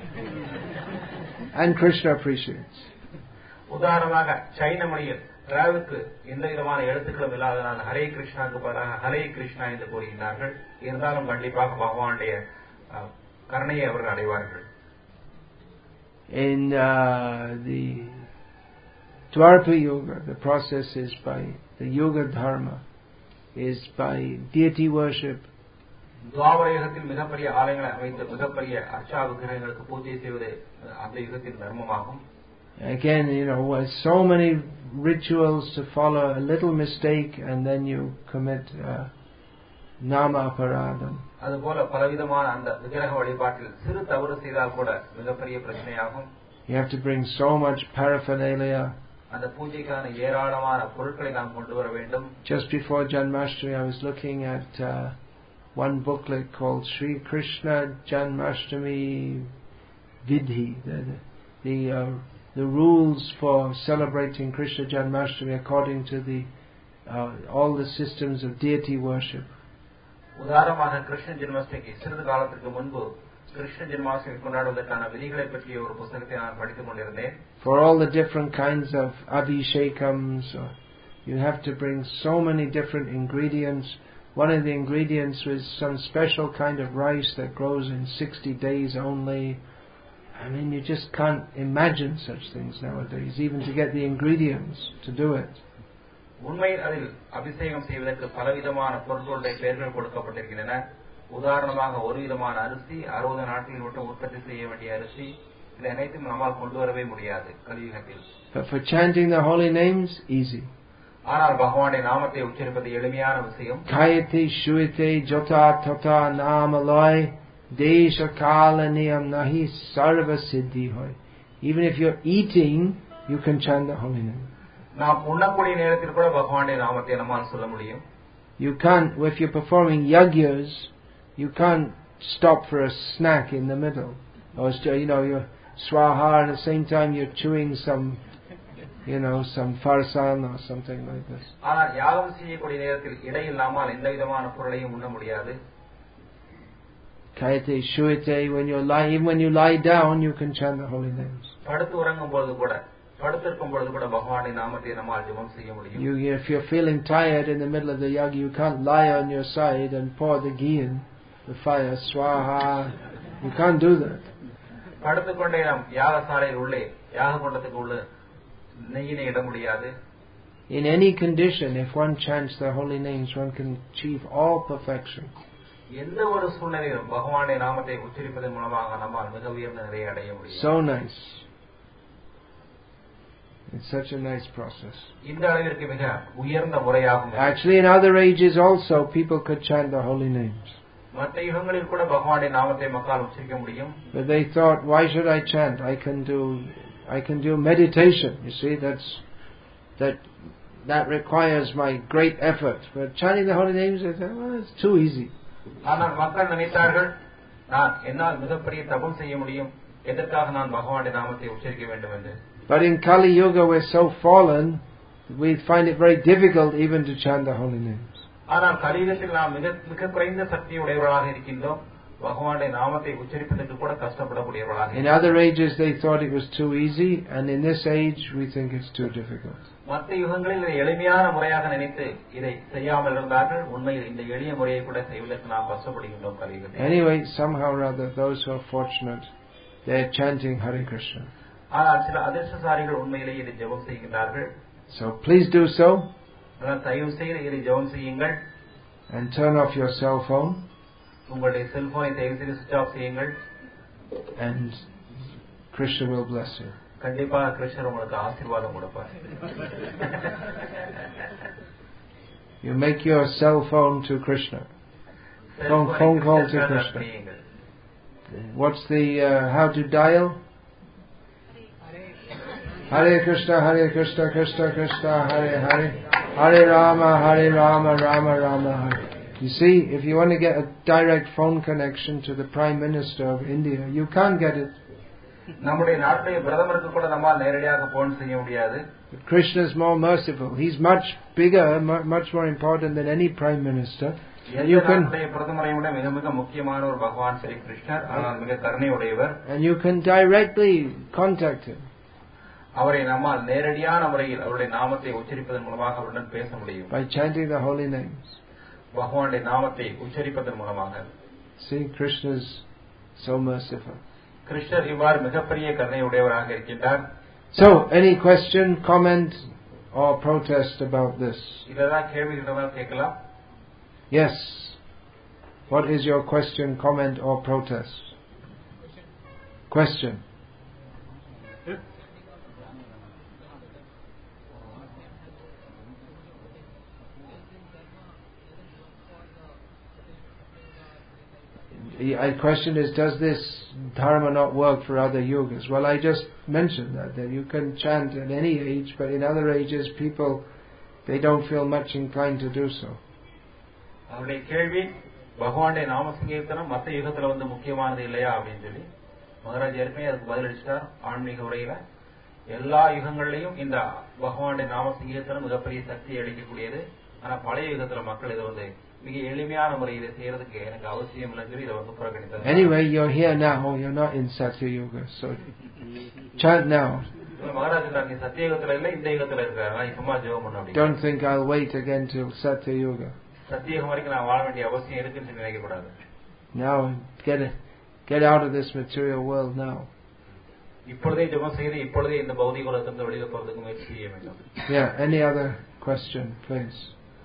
S1: and Krishna appreciates.
S2: உதாரணமாக சைன மொழியில் ராவுக்கு எந்த விதமான எழுத்துக்களும் இல்லாதனால் ஹரே கிருஷ்ணாவுக்கு பதிலாக ஹரே கிருஷ்ணா என்று கூறுகிறார்கள். இருந்தாலும் கண்டிப்பாக பகவானுடைய கருணையை அவர்கள் அடைவார்கள்.
S1: In the Dwapara Yuga, the process is by the Yuga Dharma, is by deity worship.
S2: துவாபர யுகத்தில் மிகப்பெரிய ஆலயங்களை அமைத்து மிகப்பெரிய அர்ச்சா விக்கிரகங்களுக்கு பூஜை செய்வது அந்த யுகத்தின் தர்மமாகும்.
S1: Again, so many rituals to follow, a little mistake and then you commit nama aparadam.
S2: அதுபோல பலவிதமான அந்த விக்கிரக வழிபாட்டில் சிறு தவறு செய்தால் கூட மிகப்பெரிய பிரச்சனையாகும்.
S1: You have to bring so much paraphernalia.
S2: அந்த பூஜைக்கான ஏராளமான பொருட்களை நாம் கொண்டு வர வேண்டும்.
S1: Just before Janmashtami, I was looking at one booklet called Sri Krishna Janmashtami Vidhi, the rules for celebrating Krishna Janmashtami according to all the systems of deity worship.
S2: உதாரணமாக கிருஷ்ண ஜென்மாஷ்டமிக்கு சிறிது காலத்திற்கு முன்பு கிருஷ்ண ஜென்மாஷ்டமி கொண்டாடுவதற்கான விதிகளை பற்றிய ஒரு புத்தகத்தை நான் படித்துக் கொண்டிருந்தேன்.
S1: For all the different kinds of abhishekams, you have to bring so many different ingredients. One of the ingredients was some special kind of rice that grows in 60 days only. I mean, you just can't imagine such things nowadays, even to get the ingredients to do it.
S2: உண்மையில் அதில் அபிஷேகம் செய்வதற்கு பலவிதமான பொருட்களுடைய பெயர்கள் கொடுக்கப்பட்டிருக்கின்றன. உதாரணமாக ஒரு விதமான அரிசி 60 நாட்களில் மட்டும் உற்பத்தி செய்ய வேண்டிய அரிசி, இதை அனைத்தும் நம்மால் கொண்டு வரவே முடியாது கலியுகத்தில்.
S1: But for chanting the holy names, easy.
S2: ஆனால் பகவானுடைய நாமத்தை உச்சரிப்பது எளிமையான விஷயம்.
S1: Kayate shuite jota tata namaloi desha kala niyam nahi sarva siddhi hoy. Even if you're eating, you can chant the holy name.
S2: நாம் உண்ணக்கூடிய நேரத்தில் கூட பகவானுடைய நாமத்தை நம்மால் சொல்ல முடியும்.
S1: You can't, if you're performing yagyas, you can't stop for a snack in the middle. Or you're swaha and at the same time you're chewing some farsan or something like this.
S2: ஆனால் யாகம் செய்யக்கூடிய நேரத்தில் இடையில் நாமால் எந்த விதமான பொருளையும் உண்ண முடியாது.
S1: Kayate shuite, even when you lie down, you can chant the holy names.
S2: படுத்து உறங்கும் பொழுது கூட படுத்திருக்கும் பொழுது கூட பகவானுடைய நாமத்தை நம்மால் ஜெபம் செய்ய முடியும்.
S1: If you're feeling tired in the middle of the yaga, you can't lie on your side and pour the ghee in the fire, swaha. You can't do that.
S2: படுத்துக்கொண்டே நாம் யாகசாலையில் உள்ளே யாக குண்டத்துக்கு உள்ள நெய்யினை இட முடியாது.
S1: In any condition, if one chants the holy names, one can achieve all perfection.
S2: எந்த ஒரு சூழ்நிலையிலும் பகவானுடைய நாமத்தை உச்சரிப்பதன் மூலமாக நம்மால் மிக உயர்ந்த நிலையை அடைய முடியும்.
S1: So nice. It's such a nice process.
S2: இந்த அளவிற்கு மிக உயர்ந்த முறையாகும்.
S1: Actually, in other ages also, people could chant the holy names.
S2: மற்ற யுகங்களில் கூட பகவானுடைய நாமத்தை மக்கள் உச்சரிக்க முடியும்.
S1: But they thought, why should I chant? I can do meditation. You see, that requires my great effort. But chanting the holy names, they said, well, it's too easy.
S2: ஆனால் மக்கள் நினைத்தார்கள், நான் என்னால் மிகப்பெரிய தபம் செய்ய முடியும், எதற்காக நான் பகவானுடைய நாமத்தை உச்சரிக்க வேண்டும் என்று.
S1: But in Kali Yuga we're so fallen, we find it very difficult even to chant the holy names.
S2: ஆனால் கலியுகத்தில் நாம் மிக குறைந்த சக்தி உடையவர்களாக இருக்கின்றோம். பகவானுடைய நாமத்தை உச்சரிப்பதற்கு கூட கஷ்டப்படக்கூடியவர்களாக.
S1: In other ages they thought it was too easy, and in this age we think it's too difficult.
S2: மற்ற யுகங்களில் இதை எளிமையான முறையாக நினைத்து இதை செய்யாமல் இருந்தார்கள். உண்மையில் இந்த எளிய முறையை கூட செய்வதற்கு நாம் கஷ்டப்படுகின்றோம் கலியுகத்தில்.
S1: Anyway, somehow or other, those who are fortunate, they are chanting Hare Krishna.
S2: ஆனால் சில அதிர்ஷ்டசாலிகள் உண்மையிலேயே இதை ஜெபம் செய்கின்றார்கள்.
S1: So please do so.
S2: தயவு செய்து இதை ஜெபம் செய்யுங்கள்.
S1: And turn off your cell phone.
S2: உங்களுடைய செல்போனை தயவு செய்து ஸ்விட்ச் ஆஃப் செய்யுங்கள்.
S1: And Krishna will bless you.
S2: கண்டிப்பாக கிருஷ்ணர் உங்களுக்கு ஆசீர்வாதம் கொடுப்பார்.
S1: You make your cell phone to Krishna. Phone call to Krishna. What's the how to dial? Hare Krishna, Krishna Krishna, Hare Hare, Hare Rama, Rama Rama, Hare. You see, if you want to get a direct phone connection to the Prime Minister of India, you can't get it.
S2: நம்முடைய நாட்டுடைய பிரதமருக்கு கூட நம்மால் நேரடியாக phone செய்ய முடியாது.
S1: Krishna is more merciful. He's much bigger, much more important than any prime minister.
S2: You can பிரதமரை விட மிக மிக முக்கியமான ஒரு பகவான் ஸ்ரீ கிருஷ்ணர். ஆனால் மிக கருணை உடையவர்.
S1: And you can directly contact him.
S2: அவரை நம்மால் நேரடியான முறையில் அவருடைய நாமத்தை உச்சரிப்பதன் மூலமாக அவருடன் பேச முடியும்.
S1: By chanting the holy names.
S2: பகவானுடைய நாமத்தை உச்சரிப்பதன் மூலமாக.
S1: See, Krishna is so merciful.
S2: கிருஷ்ணர் இவ்வாறு மிகப்பெரிய கருணை உடையவராக இருக்கின்றார்.
S1: So, any question, comment, or protest about this?
S2: இதெல்லாம் கேள்வி இருந்தால் கேட்கலாம்.
S1: Yes. What is your question, comment, or protest? Question. The question is, does this dharma not work for other yogas? Well, I just mentioned that you can chant at any age, but in other ages people, they don't feel much inclined to do so.
S2: அவருடைய கேள்வி பகவானுடைய நாம சங்கீர்த்தனம் மற்ற யுகத்துல வந்து முக்கியமானது இல்லையா அப்படின்னு சொல்லி மகாராஜ் ஏற்கனவே அதுக்கு பதிலளிச்சிட்டார் ஆன்மீக உரையில. எல்லா யுகங்கள்லயும் இந்த பகவானுடைய நாம சங்கீர்த்தனம் மிகப்பெரிய சக்தி அளிக்கக்கூடியது. ஆனா பழைய யுகத்துல மக்கள் இதை வந்து மிக எளிமையான முறையில செய்யறதுக்கு எனக்கு அவசியம் இல்லைன்னு சொல்லி இதை வந்து புறக்கணித்தார்.
S1: Anyway, you're here now. You're not in Satya Yuga, so chant now.
S2: Maharaj நீ சத்திய யுகத்துல இல்ல இந்த யுகத்துல இருக்காரு. இப்பமா ஜெபம் பண்ண முடியும்.
S1: Don't think I'll wait again till Satya Yuga.
S2: சத்தியகம் வரைக்கும் நான் வாழ வேண்டிய அவசியம் இருக்குன்னு நினைக்க கூடாது.
S1: Now get out of this material world now.
S2: இப்பொழுதே ஜெபம் செய்து இப்பொழுதே இந்த பௌதிக உலகத்திலிருந்து வெளியில போறதுக்கு முயற்சி செய்ய வேண்டும்.
S1: Yeah, any other question, please?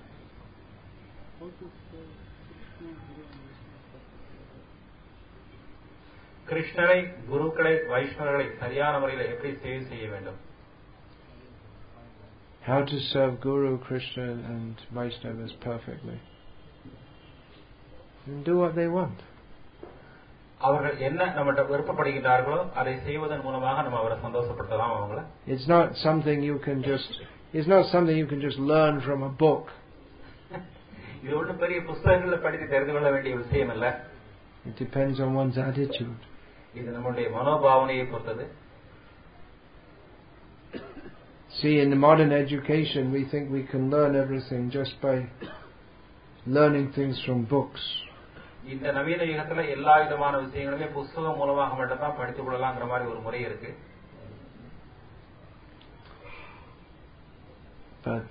S2: கிருஷ்ணரை, குருக்களை, வைஷ்ணவர்களை சரியான முறையில் எப்படி சேவை செய்ய வேண்டும்?
S1: How to serve Guru, Krishna and Vaishnavas perfectly. And do what they want.
S2: அவர்கள் என்ன நம்மட்ட விருப்பப்படுகிறார்களோ அதை செய்வதன் மூலமாக நம்ம அவரை சந்தோஷப்படுத்தலாம் அவங்கள.
S1: It's not something you can just learn from a book.
S2: இது ஒன்று பெரிய புத்தகங்களை படித்து தெரிந்து கொள்ள வேண்டிய விஷயம் இல்ல.
S1: It depends on one's attitude.
S2: இது நம்முடைய மனோபாவனையை பொறுத்தது.
S1: See, in the modern education, we think we can learn everything just by learning things from books.
S2: இந்த நவீன யுகத்துல எல்லா விதமான விஷயங்களுமே புத்தகம் மூலமாக மட்டும் தான் படித்துக் கொள்ளலாம்ங்கிற மாதிரி ஒரு முறை இருக்கு.
S1: But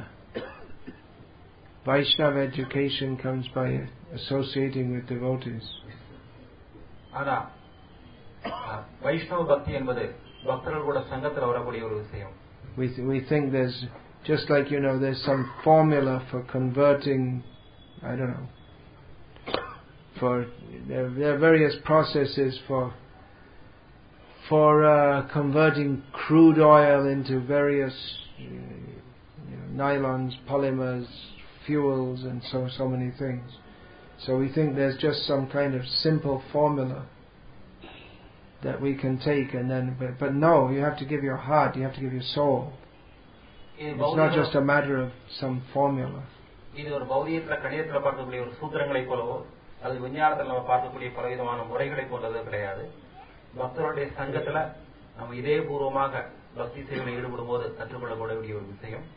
S1: Vaishnava education comes by associating with devotees.
S2: ஆனா வைஷ்ணவ பக்தி என்பது பக்தர்கள் கூட சங்கத்துல வரக்கூடிய ஒரு விஷயம்.
S1: We think there's just like there's some formula for converting. I don't know. There are various processes for converting crude oil into various nylons, polymers, fuels, and so many things. So we think there's just some kind of simple formula that we can take, and then but no, you have to give your heart, you have to give your soul. It's not just a matter of some formula.
S2: இது ஒரு பௌதிகத்துல கணிதத்துல பார்க்கக்கூடிய ஒரு சூத்திரங்களை போலவோ அது விஞ்ஞானத்தில் நம்ம பார்க்கக்கூடிய பலவிதமான முறைகளை போன்றது கிடையாது. பக்தருடைய சங்கத்துல நம்ம இதே பூர்வமாக பக்தி சேவையில் ஈடுபடும் போது கற்றுக்கொள்ளக்கூடிய ஒரு விஷயம்.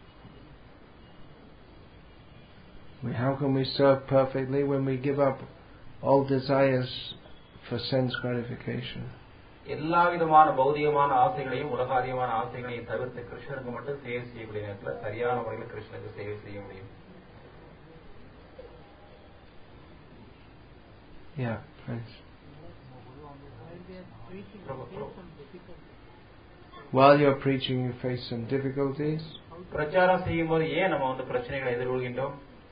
S1: How can we serve perfectly when we give up all desires for sense gratification?
S2: எல்லா விதமான பௌதிகமான ஆசைகளையும் உலகாதிகமான ஆசைகளையும் தவிர்த்து கிருஷ்ணருக்கு மட்டும் சேவை செய்யக்கூடிய நேரத்தில் சரியான முறையில் கிருஷ்ணருக்கு சேவை செய்ய முடியும்.
S1: Yeah, please. While you're preaching, you face some difficulties.
S2: பிரச்சாரம் செய்யும் போது ஏன் நம்ம வந்து பிரச்சனைகளை எதிர்கொள்கின்றோம்?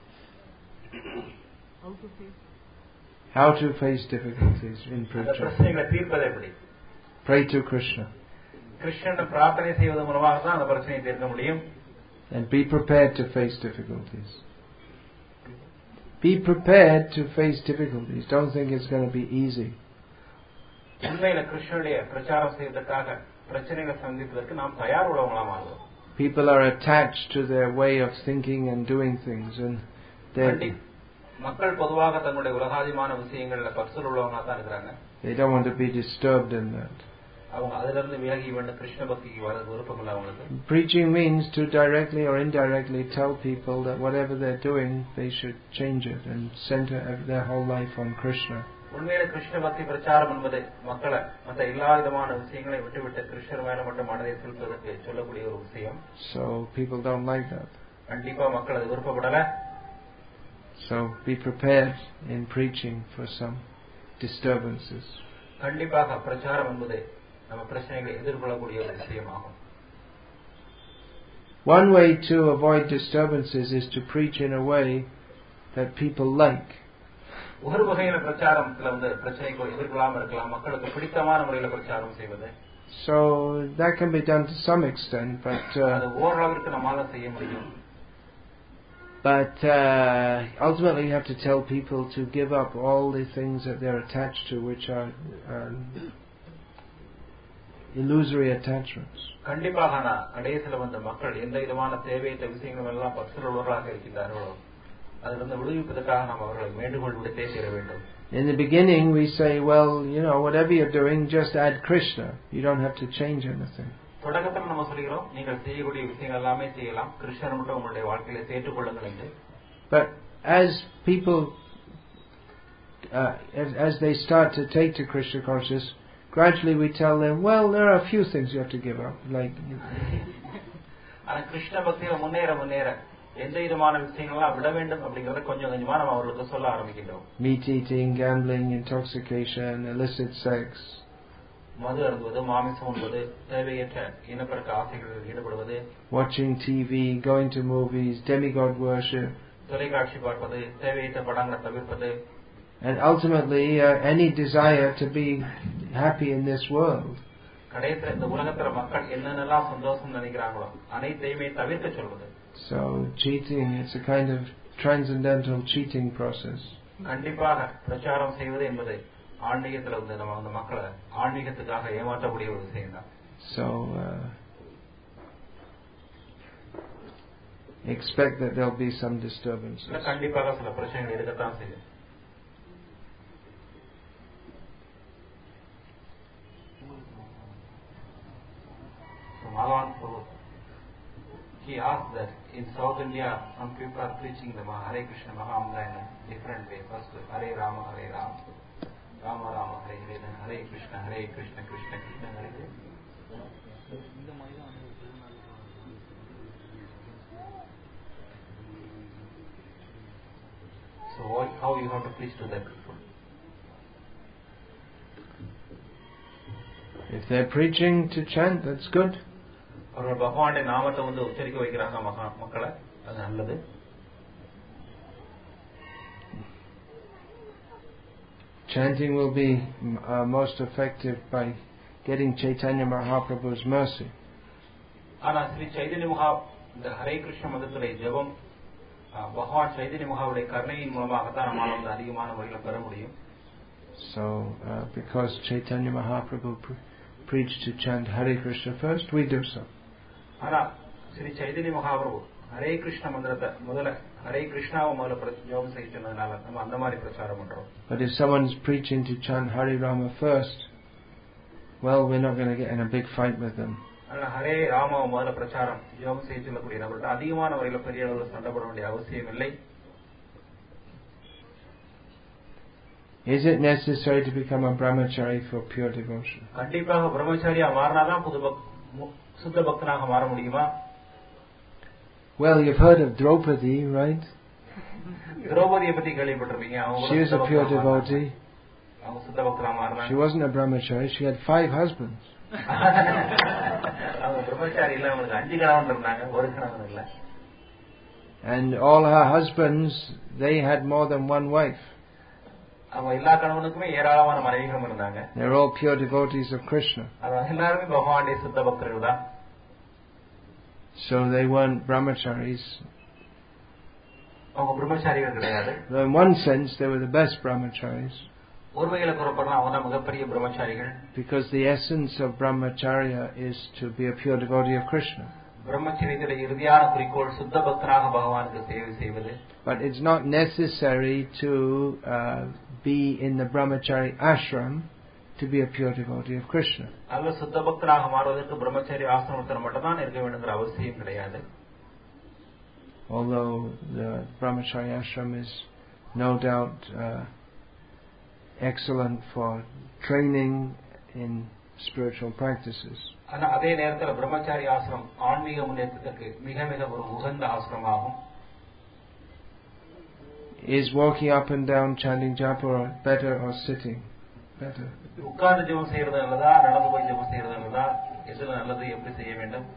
S1: How to face difficulties in preaching?
S2: பிரச்சனைகளை தீர்ப்பது எப்படி?
S1: Pray to Krishna.
S2: கிருஷ்ணன் பிரார்த்தனை செய்வதன் மூலமாக தான் அந்த பிரச்சனையை தீர்க்க முடியும்.
S1: And be prepared to face difficulties. Be prepared to face difficulties. Don't think it's going to be easy.
S2: உண்மையில கிருஷ்ணனுடைய பிரச்சாரம் செய்வதற்காக பிரச்சனைகளை சந்திப்பதற்கு நாம் தயார் உள்ளவங்களாக மாறுவோம்.
S1: People are attached to their way of thinking and doing things, and
S2: மக்கள் பொதுவாக தங்களுடைய உலகாதிமான விஷயங்கள்ல பற்று உள்ளவங்களா தான் இருக்காங்க.
S1: They don't want to be disturbed in that.
S2: அவங்க அதிலிருந்து விலகி வேண்டும் கிருஷ்ண பக்திக்கு வர விருப்பம் இல்ல அவங்களுக்கு.
S1: Preaching means to directly or indirectly tell people that whatever they're doing, they should change it and center their whole life on Krishna.
S2: உண்மையில கிருஷ்ண பக்தி பிரச்சாரம் என்பது மக்களை மற்ற எல்லா விதமான விஷயங்களை விட்டுவிட்டு கிருஷ்ணர் மேல மட்டும் மனதை செலுத்துவதற்கு சொல்லக்கூடிய ஒரு விஷயம்.
S1: So people don't like that.
S2: கண்டிப்பா மக்கள் அது விருப்பப்படல.
S1: So be prepared in preaching for some disturbances.
S2: கண்டிப்பாக பிரச்சாரம் என்பது நம்ம பிரச்சனைகளை எதிர்கொள்ளக்கூடிய ஒரு விஷயமாகும்.
S1: One way to avoid disturbances is to preach in a way that people like.
S2: ஒரு வகையான பிரச்சாரத்துல வந்து பிரச்சனைகளை எதிர்கொள்ளாம இருக்கலாம், மக்களுக்கு பிடித்தமான முறையில் பிரச்சாரம் செய்வது.
S1: So that can be done to some extent, but
S2: அது ஓரளவிற்கு நம்மால செய்ய முடியும்.
S1: But ultimately you have to tell people to give up all the things that they're attached to, which are illusory attachments.
S2: கண்டிப்பாக கடைசில வந்து மக்கள் எந்த விதமான தேவையற்ற விஷயங்கள் எல்லாம் பற்றுள்ளவர்களாக இருக்கிறார்களோ அதிலிருந்து விடுவிப்பதற்காக நாம் அவர்களை வேண்டுகோள் விடுத்தே தீர வேண்டும்.
S1: In the beginning we say, well, whatever you're doing, just add Krishna. You don't have to change anything.
S2: தொடக்கத்தில் நம்ம சொல்கிறோம், நீங்கள் செய்யக்கூடிய விஷயங்கள் எல்லாமே செய்யலாம், கிருஷ்ணர் மட்டும் உங்களுடைய வாழ்க்கையில சேர்த்துக் கொள்ளுங்கள் என்று.
S1: But as people, as they start to take to Krishna consciousness, gradually we tell them, well, there are a few things you have to give up, like.
S2: ஆனா கிருஷ்ண பக்தியில முன்னேற எந்த விதமான விஷயங்கள்லாம் விட வேண்டும் அப்படிங்கறத கொஞ்சம் கொஞ்சமா நம்ம அவர்களுக்கு சொல்ல ஆரம்பிக்கிறோம்.
S1: Meat eating, gambling, intoxication, illicit sex.
S2: மது அருந்துவது, மாமிசம் உண்பது, தேவையற்ற இனப்பெருக்க ஆசைகளில் ஈடுபடுவது,
S1: watching TV, going to movies, demigod worship,
S2: தொலைக்காட்சி பார்ப்பது, தேவையற்ற படங்களை தவிர்ப்பது,
S1: and ultimately any desire to be happy in this world.
S2: கடைசில இந்த உலகத்துல மக்கள் என்னென்னலாம் சந்தோஷம் நினைக்கிறாங்களோ அனைத்தையுமே தவிர்க்க சொல்வது.
S1: So cheating, it's a kind of transcendental cheating process.
S2: கண்டிப்பாக பிரச்சாரம் செய்வது என்பது ஆன்மீகத்துல வந்து நம்ம அந்த மக்களை ஆன்மீகத்துக்காக ஏமாற்றக்கூடிய ஒரு விஷயம் தான்.
S1: So expect that there'll be some disturbances.
S2: கண்டிப்பாக சில பிரச்சனைகள் இருக்கத்தான் செய்யும். He asked that in South India, some people are preaching the Hare Krishna Mahamudra in a different way. First, Hare Rama, Rama Rama, Hare Hare, then Hare Krishna, Krishna Krishna, Hare Hare. So, how you have to preach to that people?
S1: If they're preaching to chant, that's good.
S2: அவர்கள் பகவானுடைய நாமத்தை வந்து உச்சரிக்க வைக்கிறாங்க மக்களை, அது நல்லது.
S1: Chanting will be most effective by getting Chaitanya Mahaprabhu's mercy.
S2: ஆனா ஸ்ரீ சைதன்ய மகா இந்த ஹரே கிருஷ்ண மதத்துடைய ஜெபம் பகவான் சைதன்ய மகாவுடைய கருணையின் மூலமாகத்தான் நம்மால் வந்து அதிகமான முறையில் பெற முடியும்.
S1: So because Chaitanya Mahaprabhu preached to chant Hare Krishna first, we do so.
S2: ஆனா ஸ்ரீ சைதன்ய மகாபிரபு ஹரே கிருஷ்ண மந்திரத்தை முதல்ல ஹரே கிருஷ்ணாவை முதல்ல ஜெபம் செய்ய சொன்னதுனால நம்ம அந்த மாதிரி பிரச்சாரம் பண்றோம்.
S1: But if someone's preaching to chant Hare Rama first, well, we're not going to get in a big fight with them.
S2: ஆனா ஹரே ராமாவை முதல்ல பிரச்சாரம் ஜெபம் செய்ய சொல்லக்கூடிய நபர்கிட்ட அதிகமான முறையில் பெரிய அளவில் சண்டை போட வேண்டிய அவசியம் இல்லை.
S1: Is it necessary to become a brahmachari for pure devotion?
S2: கண்டிப்பாக பிரம்மச்சாரியா மாறினாதான் சுத்த பக்தனாக மாற முடியுமா?
S1: Well, you've heard of Draupadi, right?
S2: திரௌபதியை பத்தி கேள்விப்பட்டிருப்பீங்க.
S1: She was a pure devotee.
S2: அவங்க சுத்த பக்தனா மாறினாங்க.
S1: She wasn't a brahmachari. She had 5 husbands.
S2: அவங்க பிரம்மச்சாரி இல்ல, அவங்களுக்கு 5 கணவன் இருந்தாங்க, ஒரு கணவன் இல்ல.
S1: And all her husbands, they had more than one wife.
S2: அவங்க எல்லா கணவனுக்குமே ஏராளமான மனைவிகள் இருந்தாங்க.
S1: They're all pure devotees of Krishna.
S2: அவங்க எல்லாரும் பகவானுடைய சுத்த பக்தர்கள் தான்.
S1: So they weren't brahmacharis.
S2: அவங்க பிரம்மச்சாரிகள் கிடையாது.
S1: In one sense, they were the best brahmacharis.
S2: ஒரு வகையில கூறப்படலாம் அவங்க தான் மிகப்பெரிய பிரம்மச்சாரிகள்.
S1: Because the essence of brahmacharya is to be a pure devotee of Krishna.
S2: பிரம்மச்சரியத்துடைய இறுதியான குறிக்கோள் சுத்த பக்தனாக பகவானுக்கு சேவை செய்வது.
S1: But it's not necessary to be in the brahmachari ashram to be a pure devotee of Krishna.
S2: நல்ல சுத்த பக்தராக மாறுவதற்கு பிரம்மச்சரிய ஆசிரமத்தில் மட்டும்தான் இருக்க வேண்டுங்கிற அவசியம் கிடையாது.
S1: Although the brahmacharya ashram is no doubt excellent for training in spiritual practices.
S2: ஆனா அதே நேரத்தில் பிரம்மச்சாரி ஆசிரமம் ஆன்மீக முன்னேற்றத்திற்கு மிக மிக ஒரு உகந்த ஆசிரமமாகும்.
S1: Is walking up and down chanting japa better or sitting better?
S2: உட்கார்ந்து ஜெபம் செய்யறது நல்லதா, நடந்து போய் ஜெபம் செய்யறது நல்லதா, எது நல்லது, எப்படி செய்ய வேண்டும்?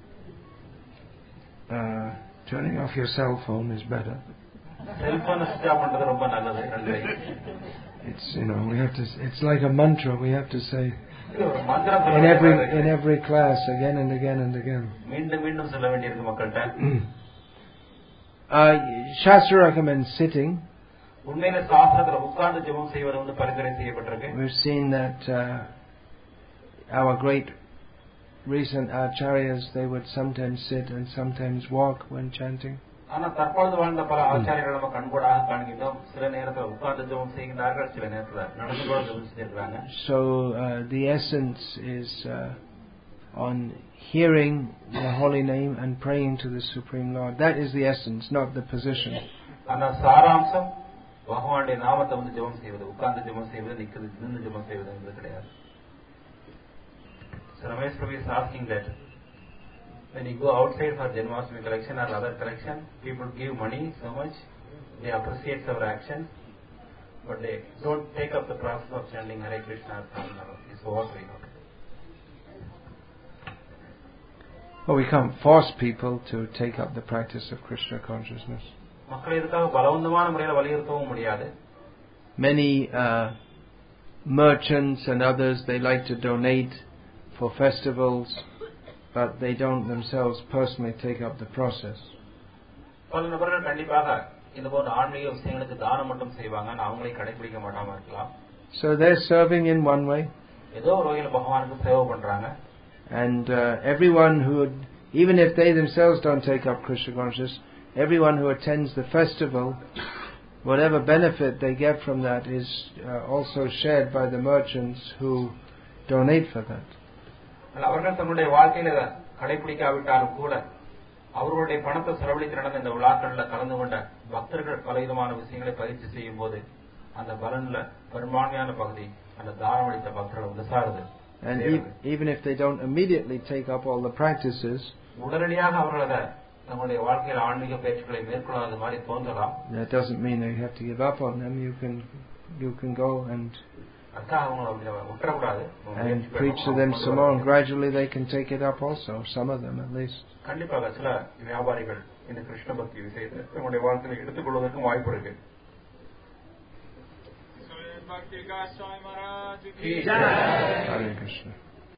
S1: Turning off your cell phone is better.
S2: Cell phone ஸ்விட்ச் ஆஃப் பண்றது ரொம்ப நல்லது. நன்றி.
S1: It's we have to. It's like a mantra. We have to say in every class again and again and again.
S2: மீண்டும் மீண்டும் சொல்ல வேண்டியிருக்கு மக்கள்கிட்ட.
S1: Shastra recommends sitting.
S2: உண்மையில சாஸ்திரத்துல உட்கார்ந்து ஜெபம் செய்வது வந்து பரிந்துரை செய்யப்பட்டிருக்கு.
S1: We've seen that our great recent acharyas, they would sometimes sit and sometimes walk when chanting.
S2: ஆனா தற்பொழுது வாழ்ந்த பல ஆச்சாரியர்கள் நம்ம கண்கூடாக காண்கிறோம். சில நேரத்தில் உட்கார்ந்து ஜெபம் செய்கிறார்கள், சில நேரத்தில் நடந்து கூட ஜெபம் செய்கிறாங்க.
S1: So the essence is on hearing the holy name and praying to the Supreme Lord. That is the essence, not the position.
S2: ஆனா சாராம்சம் பகவானுடைய நாமத்தை வந்து ஜெபம் செய்வது, உட்கார்ந்து ஜெபம் செய்வது, நின்று ஜெபம் செய்வது என்பது கிடையாது. So Ramesh Prabhu is asking that when you go outside for Janmashtami collection or other collection, people give money so much, they appreciate our actions, but they don't take up the process of chanting Hare Krishna or Hare. Is what we know.
S1: Well, we can't force people to take up the practice of Krishna consciousness.
S2: மக்களை இதுக்காக பலவந்தமான முறையில் வலியுறுத்தவும் முடியாது.
S1: Many merchants and others, they like to donate for festivals, but they don't themselves personally take up the process.
S2: பல நபர்கள் கண்டிப்பாக இந்த போன்ற ஆன்மீக விஷயங்களுக்கு தானம் மட்டும் செய்வாங்க, அவங்களே கடைபிடிக்க மாட்டாம இருக்கலாம்.
S1: So they're serving in one way.
S2: ஏதோ ஒரு வகையில் பகவானுக்கு சேவை பண்றாங்க.
S1: And everyone who, even if they themselves don't take up Krishna consciousness, everyone who attends the festival, whatever benefit they get from that is also shared by the merchants who donate for that.
S2: அவர்கள் தன்னுடைய வாழ்க்கையில கடைபிடிக்காவிட்டாலும் கூட அவர்களுடைய பணத்தை செலவழித்து நடந்த இந்த விழாக்களில் கலந்து கொண்ட பக்தர்கள் பலவிதமான விஷயங்களை பயிற்சி செய்யும் போது அந்த பலன்ல பெரும்பான்மையான பகுதி அந்த தானமளித்த பக்தர்கள் வந்து சாருது.
S1: And even if they don't immediately take up all the practices,
S2: உடனடியாக அவர்கள் அதை நம்முடைய வாழ்க்கையில் ஆன்மீக பயிற்சிகளை மேற்கொள்ளாத மாதிரி தோன்றலாம்.
S1: That doesn't mean that you have to give up on them. You can go and preach to them some more, and gradually they can take it up also, some of them at least.
S2: கண்டிப்பாக சில வியாபாரிகள் இந்த கிருஷ்ண பக்தி விஷயத்தை நம்முடைய வாழ்க்கையில் எடுத்துக்கொள்வதற்கும் வாய்ப்பு இருக்கு. Hare Krishna.